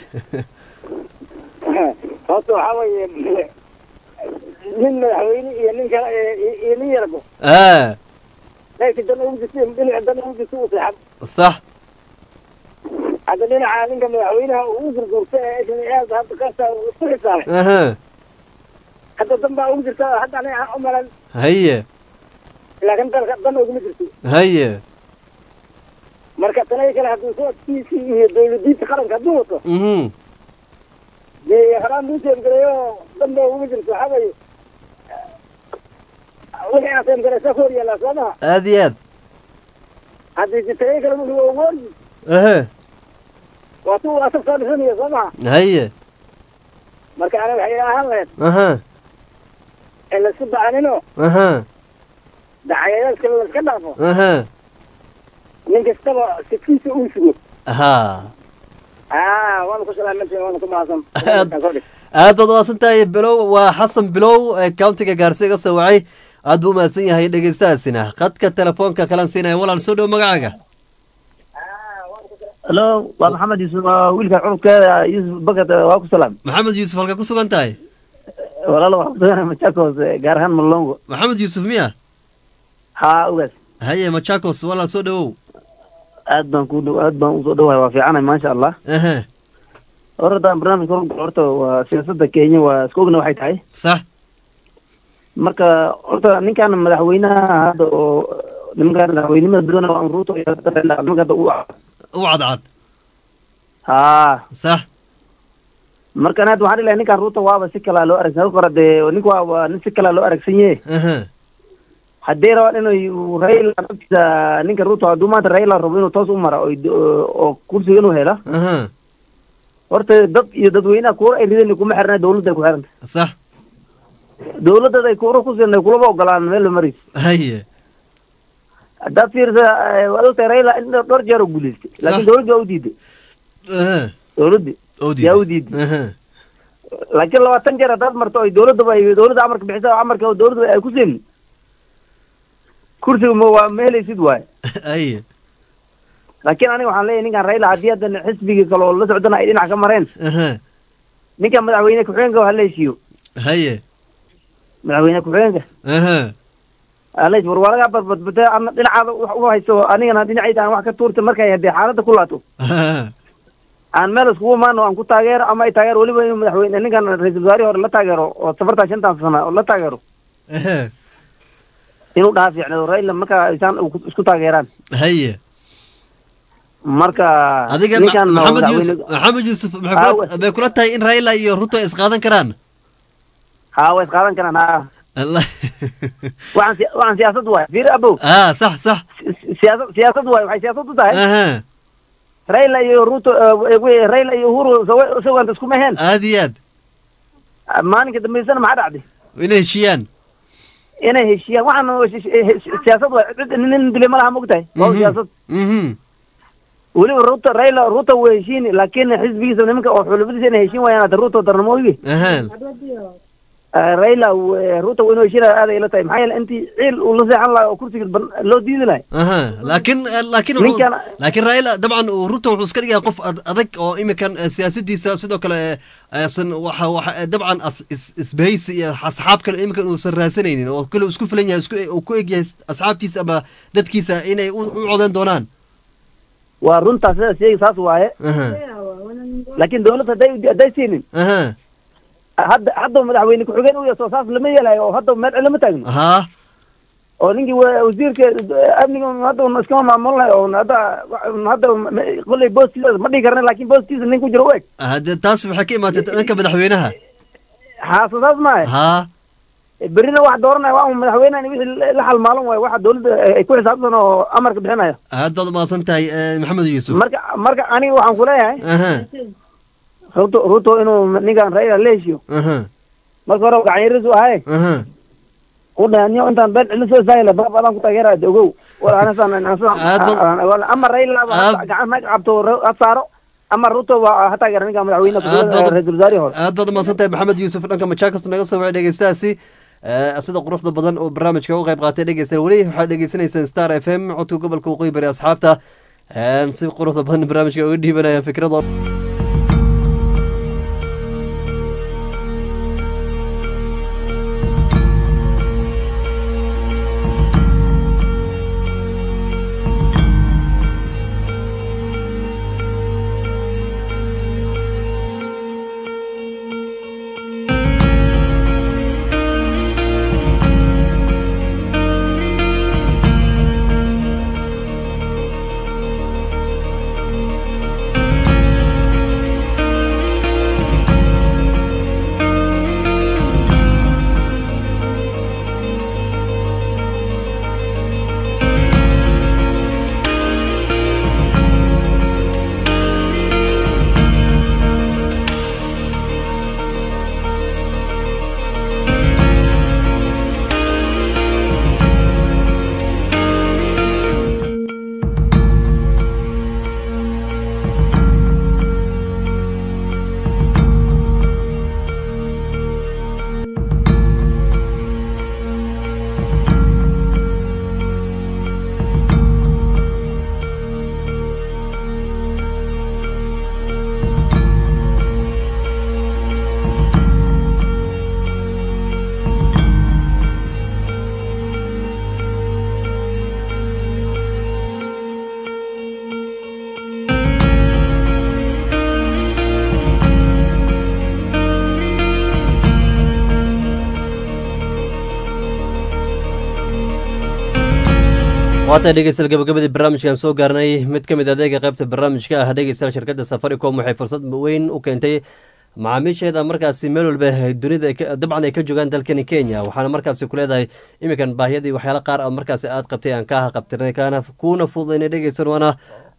horta waxa way nin madaxweyne iyo nin kale iyo nin yarbo aa laakiin dan ugu jisay dhinaca dan ugu jisay u saxab صح هذا اللي أنا عارفين كم يعوينها ووزر قرصة إيش اللي هذا هذا قصة وصحة أها حتى ضم وزر كذا حتى أنا عملا هي لكن ترى ضم وزر كذا هي مركز تلاقي كلا هذا صوت في في دول دي تقارن كدوته اها dee haraan buu seemgareeyo dhanba ugu jirto waxaa weeye wixii aan seemgareysa ku hor yaallaa soo maha aad iyo aad haddii jitaye kale wuxuu ugu horyi ehe waa tu asag soo dhisanaya soo maha haye marka ana waxay ahaan lahayd aha in laisku dacanino aha dacayayaal kale laiska dhaafo aha nin kastaba sikiisa uu sugo ha ah waana ku salaamantiin waana ku mahadsan aad baad umahadsan tahay bilow waa xasan bilow ee countiga gaarso iga soo wacay aad buu umahadsan yahay dhegeystahaasina khadka telefoonka kalan siinaya walaal soo dhow magacaaga halo waa maxamed yuusuf waa wiilka cunugkeeda yuusuf bakad waa ku salaam maxamed yuusuf halka ku sugan tahay walaalo waxaa kusugan machakos gaar ahaan malongo maxamed yuusuf miya haa ugaas haye machakos walaal soo dhawow aad baan ku dhow aad baan usoo dhowahay waa fiicanay maasha allah ehe horta barnaamijka horta horta waa siyaasadda kenya waa iska ogna waxay tahay sax marka horta ninkan madaxweynaha hadda oo nimankaan madaxweynimada doona waa ruuto nimanka hadda u u cadcad haa sax markan hadda waxaan ilahay ninkaan ruuto waaba si kalaa loo aragsan hore dee ninka waa waa nin si kalaa loo aragsan yahe ehe haddii rabaan inuu raila naftiisa ninka ruuto hadduu maanta raila rabo inuu toos u mara oo kursiga inuu hela aha horta dad iyo dadweynaha kuura ay rideen kuma xirnaa dawladda ay ku xiranta sax dawladada ay kuura ku siinay kulaba ogolaan meel la mariis haye haddaad fiirsa waad ogtahay raila in dhowr jeer oo guulaystay laakiin dawladda waa u diiday ehe dawladdi oo yaa u diiday ehe laakiin labaatan jeer haddaad marto ay dawladaba ay dawladda amarka bixisa oo amarka dawladda ay ku siin kursiga ma waa ma helaysid waaye haye laakiin aniga waxaan leeyahay ninkan raila haddii haddan xisbigii kale oo la socdana ay dhinac ka mareen ehe ninkan madaxweyne ku-xigeenka ha la heshiiyo haye madaxweyne ku-xigeenka ehe alays war waa lagaa badbadbata ama dhinacaada wax uga haysto anigana dhinacayda aan wax ka tuurta markay haddii xaaladda ku laato aan meel iskugu imaano aan ku taageero ama ay taageero weliba inuu madaxweyne ninkan ra-iisul wasaarihii hore la taageero oo safartaa shantan sana oo la taageero ehe inuu dhaha fiicnado raila markaa isaan isku taageeraan haye marka adiga maxamed yuusuf maxamed yuusuf bay kula tahay in raila iyo ruto ay isqaadan karaan haa way isqaadan karaan haa waxaan waxaan siyaasad waay fiir abow ah sax sax siyaasad siyaasad waay waxay siyaasad u tahay aha raila iyo ruto raila iyo uhuru sawanta isku maheen aad iyo aad maalinka dambeysana maxaa dhacday inay heshiyaan inay heshiyaan waxaan siyaasad waay nin dile ma laha mogtahay waa siyaasad weliba ruto raila ruto waa heshiini laakiin xisbigiisa nimanka oo xulubadiisa inay heshiin waayaan hadda ruto darnamooyige raila ruto waa inuu heshiinaya aad ay la tahay maxaa yeele intii ciil uu la seexan lahaa oo kursiga loo diidi lahay laakiin laakiin laakiin raila dabcan ruto wuxuu iska dhigayaa qof adag oo imikan siyaasadiisa sidoo kale san waxa waxa dabcan isbahaysi iyo asxaab kale imikan uusan raasanaynin oo kale isku filan yahay isku uu ku egyahay asxaabtiisa ama dadkiisa inay u codeen doonaan waa runtaa sida sheegi saas waaye laakiin dawladda hadday hadday siinin hadda hadda madaxweyne ku-xigeen u yaso saas lama yeelayo oo hadda meel lama taagno ha oo ninkii wasiirka amniga hadda iskama maamul lahay oo hadda hadda qolley boostiisa ma dhihi karna laakiin boostiisa nin ku jiro u eg hadda taas waxay ka imaatay dhanka madaxweynaha haasa saas maahe ha berrina wax dooranaya waa madaxweynahan wixii la halmaalan waayo waxa dawladda ay ku xisaabtan oo amarka bixinaya aad baad umahadsan tahay maxamed yuusuf marka marka aniga waxaan kuleeyahay ruto ruto inuu ninkan raila la heshiyo marka hore gacanyarisu ahay ku dhaanyo intaan been cilin soo istaagay baab adaan ku taageeraya ogow ama raila gacan naga qabto ha saaro ama ruto waa ha taageera ninkan madaxweyne ra-iisul wasaarihi hore aad baad umahadsan tahay maxamed yuusuf dhanka machakos naga soo wacay dhegeystahaasi sida quruxda badan oo barnaamijka uga qayb qaatay dhegeysta weli waxaad dhegeysanaysaan star f m codka gobolka waqooyi bari asxaabta si quruxda badan barnaamijka uga dhiibanaya fikrado waata dhegeystayaal gabagabadii barnaamijkan soo gaarnay mid ka mid adeega qaybta barnaamijka ah dhegeystayaal shirkadda Safaricom waxay fursad weyn u keentay macaamiisheeda markaasi meel walba dunida dabcan ay ka joogaan dalkani Kenya waxaana markaasi ku leedahay iminkan baahiyadii waxyaalo qaar ah markaasi aad qabtay aan ka qabtirnay kana kuuna fududeynay dhegeysan wana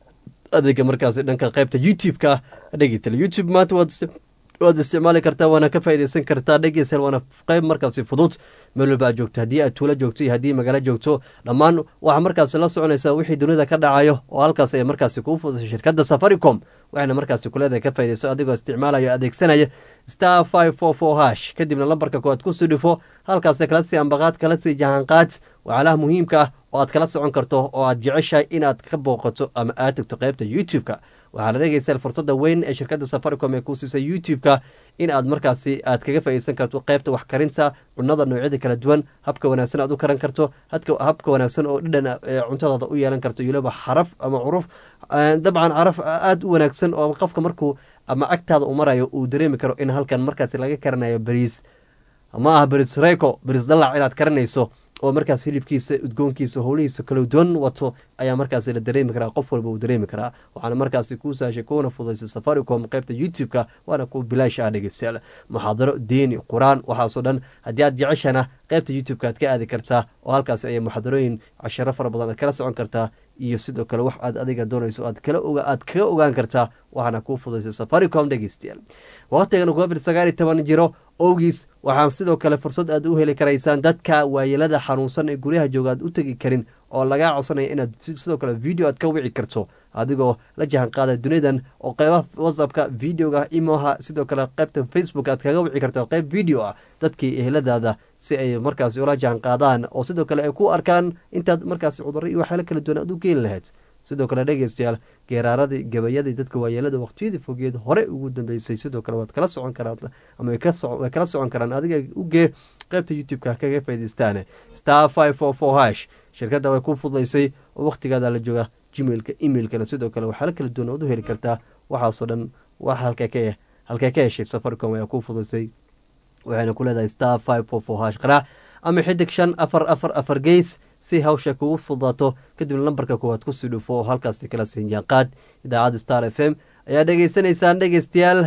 adeega markaasi dhanka qaybta YouTube-ka dhegeystayaal YouTube maanta waad waad isticmaali kartaa waana ka faa'iideysan kartaa dhegeystayaal waana qayb markaasi fudud meel walba aad joogto haddii aad tuulo joogto iyo haddii magaalo joogto dhammaan waxaa markaasi la soconaysaa wixii dunida ka dhacayo oo halkaas ay markaasi kuu fudusay shirkadda Safaricom waxayna markaasi ku leedahay ka faa'iideyso adigoo isticmaalaya adeegsanaya star five four four hash kadibna lambarka koowaad ku sii dhifo halkaas kala sii ambaqaad kala sii jahanqaad waxyaalaha muhiimka ah oo aad kala socon karto oo aad jeceshahay inaad ka booqato ama aad tagto qaybta YouTube-ka waxaa la dhegeysaa fursadda weyn ee shirkadda Safaricom ee ku siisay YouTube-ka in aad markaasi aad kaga faa'iideysan karto qaybta wax karinta cunada noocyada kala duwan habka wanaagsan aad u karan karto habka wanaagsan oo dhadhan cuntadaada u yeelan karto iyaba xaraf ama curuf dabcan caraf aad u wanaagsan oo qofka markuu ama agtaada u marayo uu dareemi karo in halkan markaasi laga karanayo bariis ama ah bariis reeko bariis dalac inaad karanayso oo markaas hilibkiisa udgoonkiisa howlihiisa kala duwan wato ayaa markaasi la dareemi karaa qof walba uu dareemi karaa waxaana markaasi kuu saashay kuuna fudaysay Safaricom qaybta YouTube-ka waana ku bilaash ah dhegeystayaal muxaadaro diini quraan waxaasoo dhan haddii aad jeceshana qaybta YouTube-ka aad ka aadi kartaa oo halkaas ayay muxaadarooyin casharo fara badan aad kala socon kartaa iyo sidoo kale wax aad adiga doonayso aad kala oga aad kaga ogaan kartaa waxaana kuu fudaysay Safaricom dhegeystayaal waqtigan covid sagaal iyo toban jiro awgiis waxaa sidoo kale fursad aad u heli karaysaan dadka waayeelada xanuunsan ee guryaha jooga aad u tegi karin oo laga codsanaya inaad sidoo kale video aad ka wici karto adigoo la jahan qaada dunidan oo qaybaha WhatsApp-ka videoga imoha sidoo kale qaybta Facebook aad kaga wici karto qayb video ah dadkii eheladaada si ay markaas ula jahan qaadaan oo sidoo kale ay ku arkaan intaad markaas cudurro iyo waxyaalo kala duwan aad u geyn lahayd sidoo kale dhegeystayaal geeraaradii gabayadii dadka waayeelada waqtiyadii fogeed hore ugu dambeysay sidoo kale waad kala socon karaan ama way kala socon karaan adiga u gee qaybta YouTube-ka kaga faa'iideystaan star five four four hash shirkadda way ku fududeysay oo waqtigaada la jooga gmail-ka email-kana sidoo kale waxaa kala duwan oo u heli kartaa waxaasoo dhan wax halka ka halka ka heshay Safaricom ayaa ku fududeysay waxayna ku leedahay star five four four hash qara ama xidig shan afar afar afar gees si hawsha kugu fududaato kadib lambarka koowaad ku sii dhufo halkaas kala siin jaanqaad idaacadda Star F M ayaa dhageysanaysaan dhegeystayaal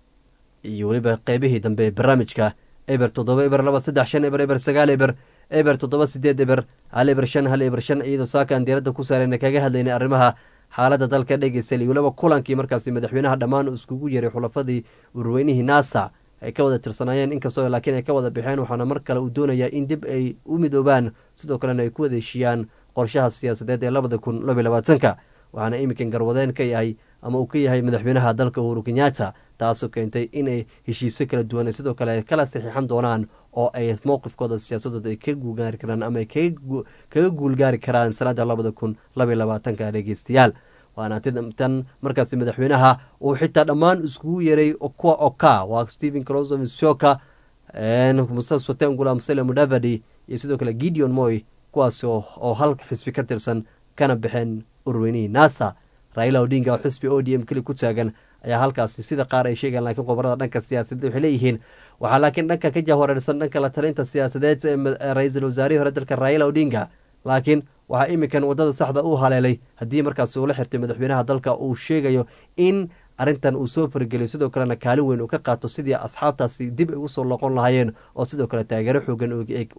iyo waliba qaybihii dambe ee barnaamijka eber toddoba eber laba saddex shan eber eber sagaal eber eber toddoba sideed eber hal eber shan hal eber shan iyadoo saakaan diiradda ku saarayna kaga hadlaynay arrimaha xaaladda dalka dhegeystayaal iyo waliba kulankii markaasi madaxweynaha dhammaan iskugu yeeray xulafadii urweynihii NASA ay ka wada tirsanaayeen inkastoo laakiin ay ka wada bixeen waxaana mar kale uu doonayaa in dib ay u midoobaan sidoo kalena ay ku wada heshiiyaan qorshaha siyaasadeed ee labada kun laba iyo labaatanka waxaana iminkan garwadeen ka yahay ama uu ka yahay madaxweynaha dalka Uhuru Kenyatta taasoo keentay inay heshiisyo kala duwan ay sidoo kale kala saxiixan doonaan oo ay mowqifkooda siyaasadooda ay ka guulgaari karaan ama ay kaga guulgaari karaan sanada labada kun laba iyo labaatanka dhegeystayaal waana tan markaasi madaxweynaha uu xitaa dhammaan iskugu yeeray kuwa oka waa Stephen Kalonzo Musyoka Musa Wetangula Musalia Mudavadi iyo sidoo kale Gideon Moi kuwaas oo hal xisbi ka tirsan kana baxeen urweynihii NASA Raila Odinga oo xisbi O D M kali ku taagan ayaa halkaasi sida qaar ay sheegaan laakiin qobarada dhanka siyaasadda waxay leeyihiin waxaa laakiin dhanka ka jahwareersan dhanka la talinta siyaasadeed ee ra'iisul wasaarihii hore dalka Raila Odinga laakiin waxaa iminkan wadada saxda u haleelay haddii markaas uu la xirtay madaxweynaha dalka uu sheegayo in arrintan uu soo fargeliyo sidoo kalena kaalin weyn uu ka qaato sidii asxaabtaasi dib ay ugu soo loqon lahaayeen oo sidoo kale taageero xoogan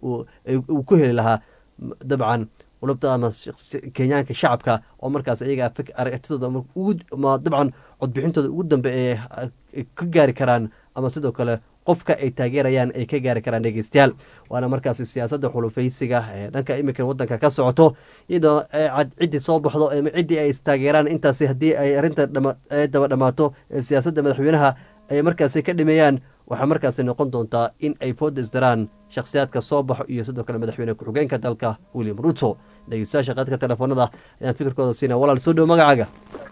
uu ku heli lahaa dabcan qulubta ama kenyaanka shacabka oo markaas iyaga aragtidooda dabcan codbixintooda ugu dambe ee ka gaari karaan ama sidoo kale qofka ay taageerayaan ay ka gaari karaan dhegeystayaal waana markaasi siyaasadda xulufaysiga ee dhanka iminkan wadanka ka socoto iyadoo ciddii soo baxdo ama ciddii ay istaageeraan intaasi haddii ay arrinta daba dhammaato siyaasadda madaxweynaha ay markaasi ka dhimeeyaan waxaa markaasi noqon doontaa in ay fooda isdaraan shakhsiyaadka soo baxo iyo sidoo kale madaxweyne ku-xigeenka dalka William Ruto dhegeystayaasha qaadka telefoonada ayaan fikirkooda siinaa walaal soo dhow magacaaga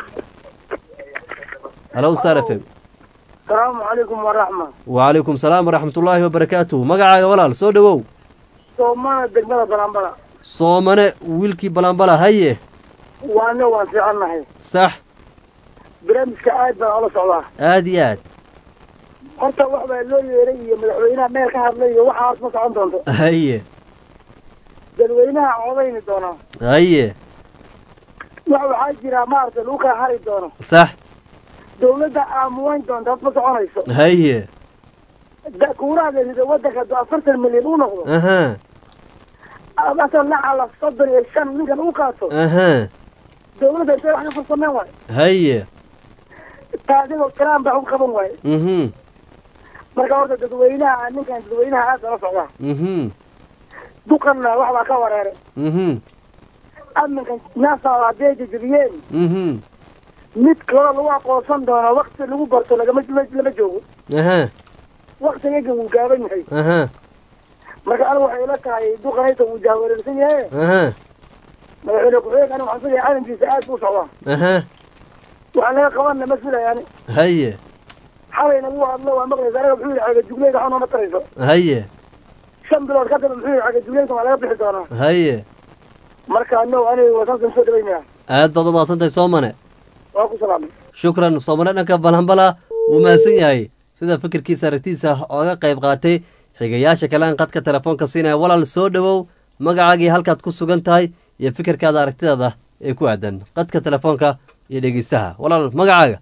halo Star F M السلام عليكم ورحمة وعليكم السلام ورحمة الله وبركاته مقعد ولا سو دو صومنا دقمنا بلانبلا صومنا ويلكي بلانبلا هيه وانا واسعنا هي صح برامج كعاد بقى على صلاح ادي اد horta wax baa loo yeeray iyo madaxweynaha meel ka hadlay iyo waxa aad ma socon doonto haye dadweynaha codayni doona haye wax waxaa jira maaragtay lagu kala hari doono sax dawladda aamuweyn doonta ma soconayso haye kuuraha layidhi waddanka hadduu afartan milyan u noqdo aha asal lacala soddon iyo shan ninkan u qaato aha dawladda intay wax ka farsameyn waayo haye taadigoo kiraan baa u qaban waayo mhm marka horta dadweynaha ninkan dadweynaha aad ala socdaa mhm duqanna wax baa ka wareeray mhm amminkan naasa hadday jajabiyeen mhm mid kaloo lagu aqoonsan doono wakti lagu barto lagama lama joogo aha waktigaga wuu gaaban yahay aha marka anigu waxay ila tahay duqanayta wuu jahwareersan yahay aha madaxweyne ku-xigeenka anigu waxaan filayaa calankiisa aad buu socdaa aha waxaan laga qabanna ma filaya ani haye xalayna wuu hadlo waa maqlaysa anaga muxuu yihi xaga jugleyda waxba nooma tarayso haye shan bilood ka daba muxuu yihi xaga jugleyda waa laga bixi doonaa haye marka no aniga wasaaskan soo dhaweynaya aad baad umahadsantahay soomane waa ku salaamay shukran soomane dhanka balambala wuu mahadsan yahay sida fikirkiisa aragtiisa ooga qayb qaatay xigayaasha kale aan qadka telefoonka siinaya walaal soo dhowow magacaagii halkaad ku sugan tahay iyo fikirkaada aragtidaada ee ku aadan qadka telefoonka iyo dhegeystaha walaal magacaaga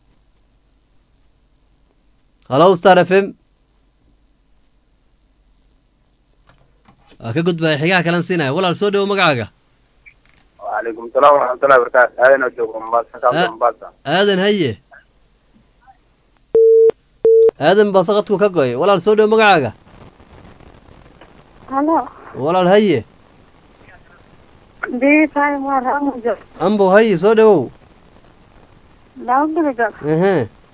hallow star f m waa ka gudbaya xigaha kalan siinaya walaal soo dhowow magacaaga وعليكم السلام ورحمة الله وبركاته. أهلا وسهلا مبارك مبارك. aadan haye aadan baa saqadku ka go'ay walaal soo dhow magacaaga halo walaal haye biitaay maramujo ambo haye soo dhowow daawdiga ehe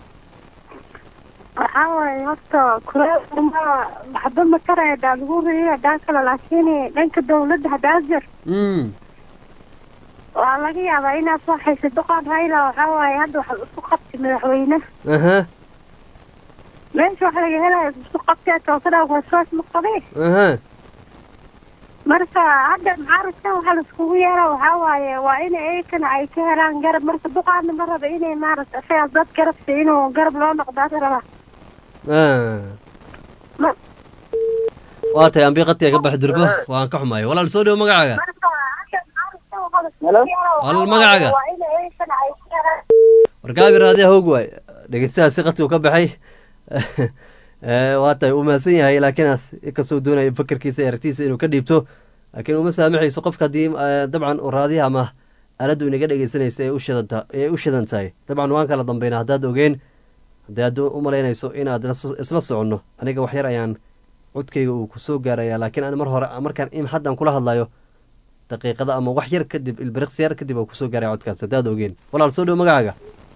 waxaa waaye horta kuraasma waxba ma karaya daa lagu riya daa kale laakiin dhanka dawladda haddaa jir mm waa laga yaabaa inaad soo haysa duqaan hayla waxaa waaye hadda waxaad isku qabtay madaxweyne aha meesha waxa laga helaya isku qabtay toosada waswaas ma qabee aha marka hadda mucaaradkan waxaa laiskugu yeeraa waxaa waaye waa in ayakana ay ka helaan garab marka duqaadna ma raba inay maaragta isagaas dad garabta inuu garab loo noqdaada raba waa tahay ambiiqadka ka bax durbo waan ka xumaay walaal soo dhow magacaaga walaal magacaaga warkaabi raadiya hoog waay dhegeystaha si qadka uu ka baxay waa tahay uu mahadsan yahay laakiin inkastoo doonaya fakerkiisa iyo aragtiisa inuu ka dhiibto laakiin uma saamaxayso qofka haddii dabcan uu raadiyaha ama aaladdu inaga dhegeysanaysa ee ushidanta ee u shidan tahay dabcan waan kala dambayna haddaad ogeen haddii aad u malaynayso inaad isla soconno aniga wax yar ayaan codkayga uu ku soo gaaraya laakiin an mar hore markaan in haddaan kula hadlayo daqiiqada ama wax yar kadib ilbiriqsi yar kadib uu kusoo gaaraya codkaas haddaad ogeen walaal soo dhow magacaaga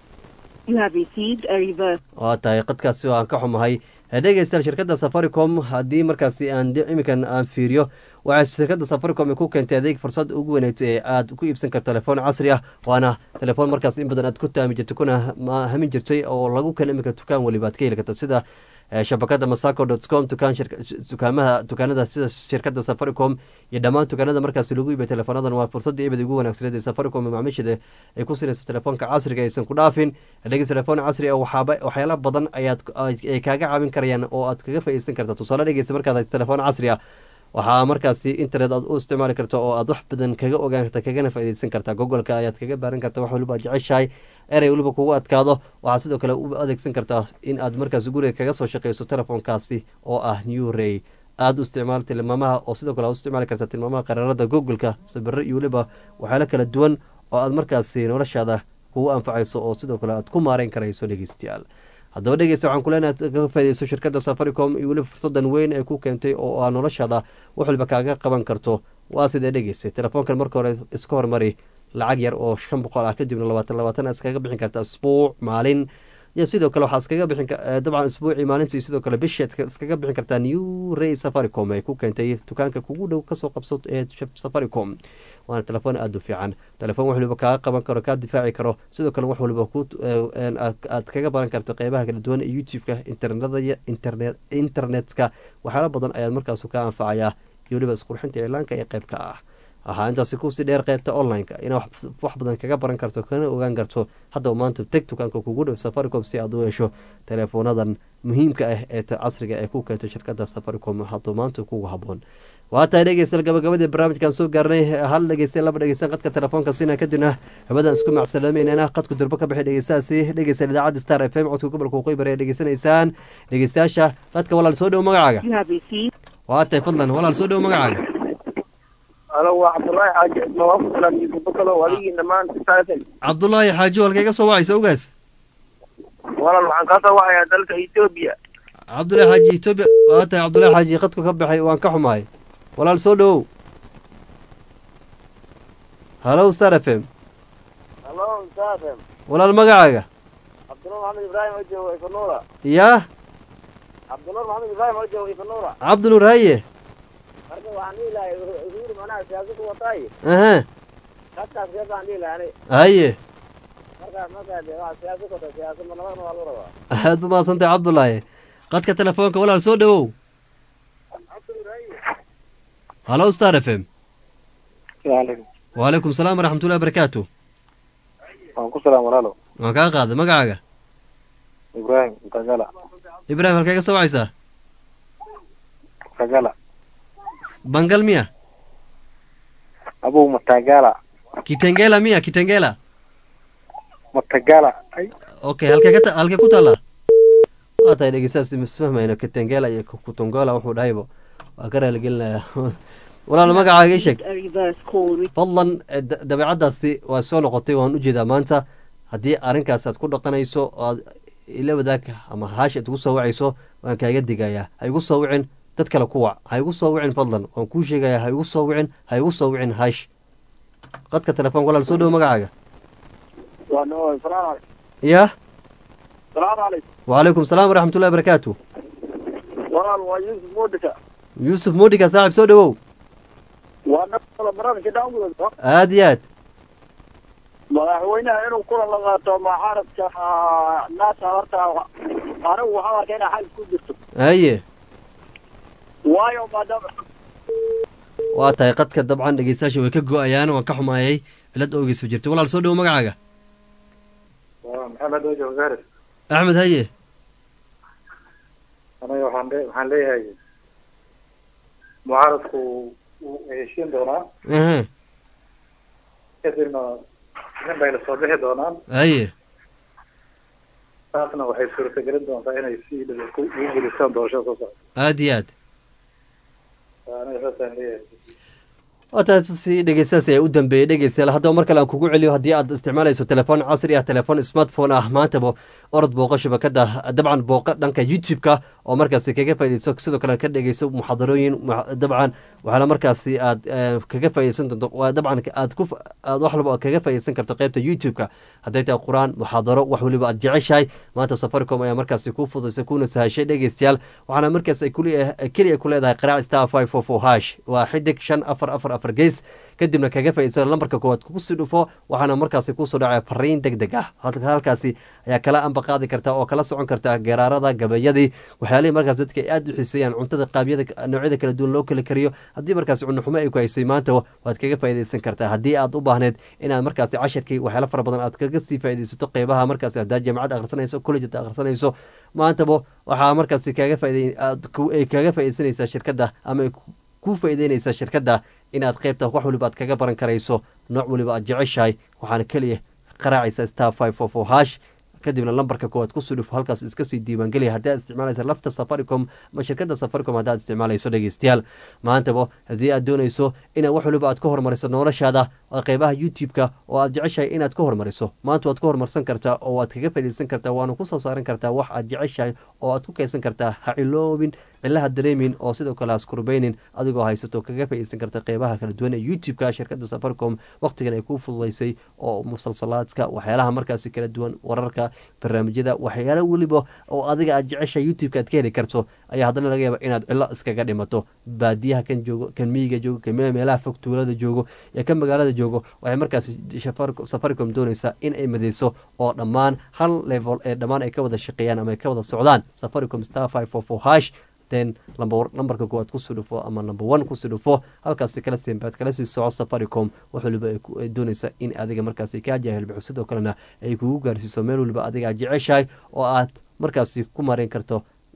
waa tahay qadkaasi waan ka xumahay dhegeystayaal shirkadda safaricom haddii markaasi aan iminkan aan fiiriyo waxaa shirkadda safaricom ay ku keentay adeeg fursad ugu wanaagsan ee aad ku iibsan karto telefoon casri ah waana telefoon markaas in badan aad ku taami jirtay kuna hamin jirtay oo lagu kala iminka dukaan waliba aad ka heli karto sida shabakada masaco dot com dukaan dukaamaha dukaanada sida shirkadda safaricom iyo dhammaan dukaanada markaasi lagu iibay teleefoonadan waa fursadii ibad ugu wanaagsaneed ee safaricom iyo macaamiisheeda ay ku sinayso telefoonka casriga aysan ku dhaafin adeega telefoon casri ah waxaaba waxyaala badan ayaad ay kaaga caawin karayaan oo aad kaga faa'iideysan karta tusaale dhegeysa markaad hayso telefoon casri ah waxaa markaasi internet aad u isticmaali karta oo aad wax badan kaga ogaan karta kagana faa'iideysan karta googoleka ayaad kaga baaran karta wax waliba aad jeceshahay erey waliba kugu adkaado waxaa sidoo kale u adeegsan kartaa in aad markaas guriga kaga soo shaqeyso telefoonkaasi oo ah new ray aada u isticmaal tilmaamaha oo sidoo kale aad u isticmaali karta tilmaamaha qaraarada googoleka sabiro iyo waliba waxyaalo kala duwan oo aad markaasi noloshaada kugu anfacayso oo sidoo kale aad ku maareyn karayso dhegeystayaal haddaba dhegeysta waxaan kuleenahay kaga faaideyso shirkadda safaricom iyo weliba fursadan weyn ay ku keentay oo aa noloshaada wax waliba kaaga qaban karto waa sidee dhegeystay telefoonkan marka hore iska hormari lacag yar oo shan boqol ah kadibna labaatan labaatan aad iskaga bixin karta isbuuc maalin iyo sidoo kale waxaa iskaga bixin dabcan isbuucii maalintii sidoo kale bishii aad iskaga bixin kartaa new ray safaricom ay ku keentay dukaanka kugu dhow kasoo qabso ee safaricom waana telefoon aada u fiican telefoon wax waliba kaaga qaban karo kaa difaaci karo sidoo kale wax waliba aad kaga baran karto qeybaha kala duwan ee youtube-ka internetda internet internetka waxyaala badan ayaad markaasu ka anfacayaa iyo waliba isqurxinta iclaanka ee qeybka ah waxaa intaasi kusii dheer qeybta online-ka inaa wax badan kaga baran karto kana ogaan karto haddaba maanta teg dukaanka kugu dhow safaricom si aad u hesho teleefoonadan muhiimka ah ee casriga ee ku keento shirkadda safaricom haddaba maanta kugu haboon waa tahay dhegeystayaal gabagabadii barnaamijkan soo gaarnay hal dhegeystayaal laba dhegeystayaal qadka telefoonka siina kadibna habadan isku macsalaameynana qadku durbo ka bixi dhegeystayaasi dhegeystayaal idaacadda star f m codka gobolka waqooyi bari ee dhegeysanaysaan dhegeystayaasha qadka walaal soo dhow magacaaga waa tahay fadlan walaal soo dhow magacaaga alo waa cabdullaahi xaaji mawafqalaabkalo adigii dhammaan saafen cabdullaahi xaaji halka iga soo wacaysa ogaas walaal waxaan kaa soo wacayaa dalka etoobiya cabdullaahi xaaji etoobiya waa tahay cabdullaahi xaaji qadku ka baxay waan ka xumahay walaal soo dhowow halow star f m halo star f m walaal magacaaga cabdinuur maxamed ibraahim oo jooga ifanuura yaa cabdinuur maxamed ibraahim oo jooga ifanuura cabdinuur haye marka waxaan dhihi lahay usuuri macnaha siyaasadu wataaye aha dadkaas reer baan dhihi lahay haye markaas markaa dee waa siyaasad wata siyaasad marnabadna waa lagu rabaa aad ba mahadsantahay cabdullaahi qadka telefoonka walaal soo dhowow halo star f m waalaykum salaam waraxmatullahi wabarakaatu waan ku salaam walaalo waan kaa qaaday magacaaga ibraahim mutagala ibraahim halkee ka soo wacaysaa mutagala bangal miya abu mutagala kitengela miya kitengela mutagala okay halkee ka halkee ku taallaa waa tahay dhegeystayaas misfahmayno kitengela iyo kutongola wuxuu dhahaybo waa ka raaligelinaya walaal magacaaga ii sheeg fadlan dabeecaddaasi waa soo noqotay waan ujeedaa maanta haddii arrinkaas aad ku dhaqanayso oo aad ila wadaagka ama haash aad ugu soo wacayso waan kaaga digayaa ha igu soo wicin dad kale ku wac ha igu soo wicin fadlan waan kuu sheegayaa ha igu soo wicin ha igu soo wicin haash qadka telefoonka walaal soo dhowo magacaaga ya wacalaykum salaam waraxmatullahi wabarakaatu walaal waa yuusuf moodika yuusuf moodika saaxib soo dhowow waa nala barnaamijka dhaawgooda aad iyo aad madaxweynaha inuu kulan la qaato mucaaradka naasa horta anigu waxaan arkay inay xal ku jirto haye waayo maadaama waa tahay qadka dabcan dhegeystayaasha way ka go-ayaan waan ka xumaayay cilad oogeyso jirta walaal soo dhowo magacaaga waa maxamed ojo garis axmed haye aniga waxaan le waxaan leeyahay mucaaradku wuu heshiin doonaa aha kadibna nin bay la soo bixi doonaan haye taasna waxay suurtagelin doontaa inay si dhib ku ugu gulisaan doorashada soo socda aad iyo aad aniga saasaan leeyahay waa taasi dhegeystayaas ayaa u dambeeyey dhegeystayaal haddaba mar kale aan kugu celiyo haddii aad isticmaalayso telefoon casri ah telefoon smartphone ah maantaba orod booqo shabakada dabcan booqa dhanka youtube-ka oo markaasi kaga faaideyso sidoo kale ka dhegeyso muxaadarooyin dabcan waxaana markaasi aad kaga faaideysan doonto dabcan aad ku aad wax walba kaga faaideysan karto qeybta youtube-ka hadday tahay qur-aan muxaadaro wax waliba aad jeceshahay maanta safaricom ayaa markaasi kuu fudaysa kuna sahashay dhegeystayaal waxaana markaas ay keliya ku leedahay qaraac star five four four hash waa xidig shan afar afar afar gees kadibna kaga faaideyso lambarka koowaad kusii dhufo waxaana markaasi kuusoo dhacaya fariin deg deg ah halkaasi ayaa kala amba qaadi karta oo kala socon karta garaarada gabayadii waxyaalihii markaas dadka ay aad u xiiseeyaan cuntada qaabyada noocyada kala duwan loo kala kariyo haddii markaasi cunuxumo ay ku haysay maanta waad kaga faaideysan kartaa haddii aad u baahneed inaad markaasi casharkii waxyaalo fara badan aad kaga sii faaideysato qeybaha markaasi haddaad jaamacad akhrisanayso college akhrisanayso maantaba waxaa markaasi kaga faaay kaga faaideysanaysaa shirkadda ama ay ku faa'ideynaysaa shirkadda inaad qeybta wax waliba aad kaga baran karayso nooc waliba aad jeceshahay waxaana keliya qaraacaysa star five four four hash kadibna lambarka koowaad kusoo dhufo halkaas iska sii diiwaangeliya haddii aad isticmaalaysa lafta safaricom ama shirkadda safaricom haddaad isticmaalayso dhegeystayaal maantaba haddii aad doonayso inaad wax waliba aad ka hormariso noloshaada qeybaha youtube-ka oo aad jeceshahay inaad ka hormariso maanta waad ka hormarsan kartaa oo waad kaga faaideysan kartaa waana kusoo saaran kartaa wax aad jeceshahay oo aad ku keysan kartaa ha ciloobin cilaha dareemin oo sidoo kale haskurbeynin adigoo haysato kaga faaideysan karta qeybaha kala duwan ee youtube-ka shirkadda safaricom waqtigan ay ku fududeysay oo musalsalaadka waxyaalaha markaasi kala duwan wararka barnaamijyada waxyaala weliba oo adiga aad jeceshahay youtube-ka aad ka heli karto ayaa haddana laga yaaba inaad cilo iskaga dhimato baadiyaha kan joogo kan miyiga joogo kan meelaha fog tuulada joogo iyo kan magaalada joogo waxay markaasi safaricom doonaysaa in ay madeyso oo dhammaan hal level ee dhammaan ay ka wada shaqeeyaan ama ay ka wada socdaan safaricom star five four four hash then lambarka koowaad kusii dhufo ama number one kusii dhufo halkaasi kala siinbaad kala sii soco safaricom wax waliba ay doonaysa in adiga markaasi kaa jaahilbaxo sidoo kalena ay kugu gaarsiiso meel waliba adiga aad jeceshahay oo aad markaasi ku mareyn karto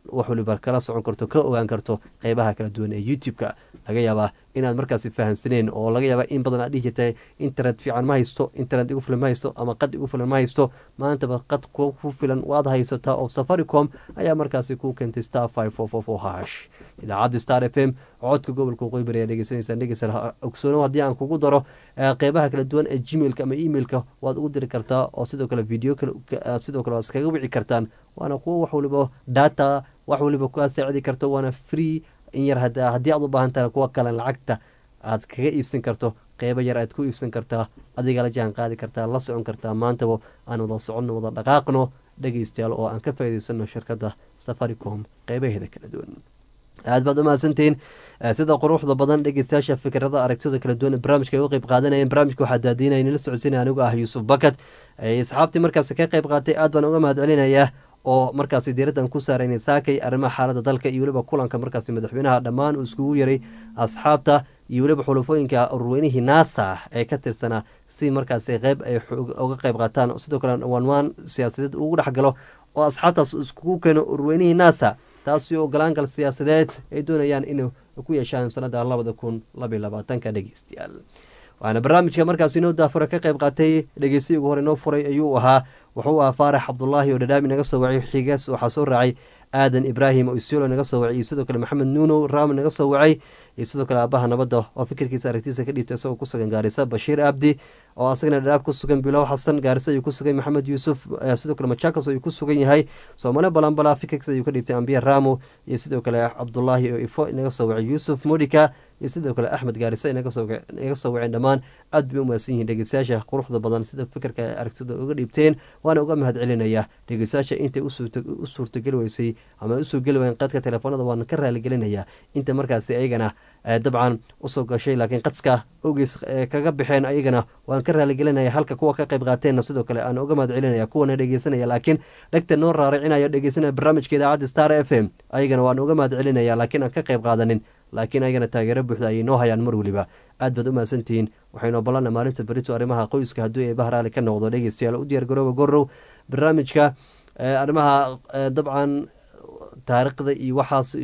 wax waliba kala socon karto ka ogaan karto qeybaha kala duwan ee youtube-ka laga yaabaa inaad markaasi fahansaneen oo laga yaabaa in badan aad dhihi jirtay internet fiican ma haysto internet igu filan ma haysto ama qad igu filan ma haysto maantaba qad ku filan waad haysataa oo safaricom ayaa markaasi ku keentay star five four four four hash idaacadda star f m codka gobolka waqooyi bari ayaa dhegeysanaysaan dhegeysan ogsoono haddii aan kugu daro qeybaha kala duwan ee gmailka ama emailka waad ugu diri kartaa oo sidoo kale video sidoo kale waad iskaga wici kartaan waana kuwo wax waliba data wax waliba kaa saacidi karto waana free in yar haddii aad u baahan tahay kuwa kale lacagta aad kaga iibsan karto qeybo yar aad ku iibsan kartaa adiga la jaan qaadi kartaa la socon kartaa maantaba aan wada soconno wada dhaqaaqno dhegeystayaal oo aan ka faa'iidaysano shirkadda safaricom qeybaheeda kala duwan aad baad u mahadsantihiin sida quruxda badan dhegeystayaasha fikrada aragtida kala duwan barnaamijka ay u qeyb qaadanayeen barnaamijka waxaa daadiinaya nala socodsiinaya anigu ah yuusuf bakat asxaabtii markaasi ka qeyb qaatay aad baan uga mahad celinayaa oo markaasi diiraddan ku saaraynay saakay arrimaha xaaladda dalka iyo weliba kulanka markaasi madaxweynaha dhammaan uu iskugu yaray asxaabta iyo weliba xulufooyinka ururweynihii naasa ee ka tirsanaa si markaasi qeyb ay uga qeyb qaataan sidoo kale wanwaan siyaasadeed ugu dhex galo oo asxaabtaas iskugu keeno ururweynihii naasa taasi oo galaangal siyaasadeed ay doonayaan inay ku yeeshaan sanada labada kun labaiy labaatanka dhegeystayaal waxaana barnaamijka markaasi inoo daafura ka qeyb qaatay dhegeystayi ugu hore inoo furay ayuu ahaa wuxuu ahaa faarax cabdulaahi oo dhadhaami naga soo wacay xigaas waxaa soo raacay aadan ibraahim oo isiolo naga soo wacay iyo sidoo kale maxamed nuuno raam naga soo wacay iyo sidoo kale aabaha nabadda oo fikirkiisa aragtiisa ka dhiibtay isagoo ku sugan gaarisa bashiir abdi oo asagana dhadhaab ku sugan bilow xasan gaarisa ayuu ku sugan maxamed yuusuf sidoo kale machakos ayuu ku sugan yahay soomali balanbala fikirkiisa ayuu ka dhiibtay ambiya ramo iyo sidoo kale cabdulaahi oo ifo naga soo wacay yuusuf modika iyo sidoo kale axmed gaarisa naga soo waceen dhammaan aad bay u mahadsan yihiin dhegeystayaasha quruxda badan sida fikirka aragtida uga dhiibteen waana uga mahad celinaya dhegeystayaasha intay u suurtageli weysay ama usoo geli wayen qadka telefoonada waana ka raaligelinayaa inta markaasi ayagana dabcan usoo gashay laakiin qadska ogeys kaga baxeen ayagana waan ka raaligelinaya halka kuwa ka qayb qaateenna sidoo kale aan uga mahad celinaya kuwana dhegeysanaya laakiin dhegta noo raaricinayo dhegeysanaya barnaamijka idaacadda star f m ayagana waan uga mahad celinaya laakiin aan ka qayb qaadanin laakiin ayagana taageero buuxda ayay noo hayaan mar weliba aad baad u mahadsantihiin waxaynoo ballanna maalinta berito arrimaha qoyska haddii ay bahraali ka noqdo dhegeystayaal u diyaar garooba gorow barnaamijka arrimaha dabcan taariikhda iyo waxaas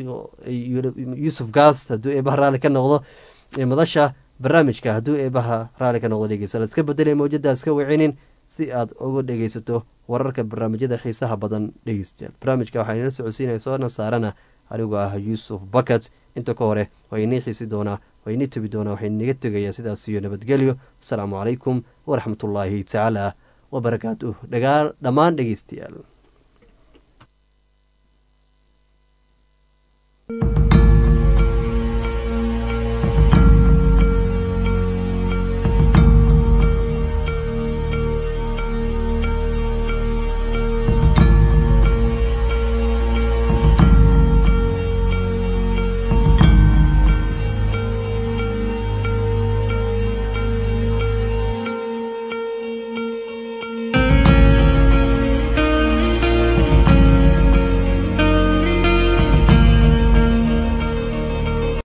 yuusuf gaas haddii eebaha raali ka noqdo madasha barnaamijka haddii eebaha raali ka noqdo dhegeystayaal iska bedelay mawjada iska wicinin si aad uga dhegeysato wararka barnaamijyada xiisaha badan dhegeystayaal barnaamijka waxaa inala socodsiinaya soona saarana anigu ah yuusuf bakat inta ka hore waa inii xiisi doonaa waa inii tebi doonaa waxay inaga tegayaa sidaas iyo nabadgelyo asalaamu calaykum waraxmatullaahi tacaala wabarakaatuh dhammaan dhegeystayaal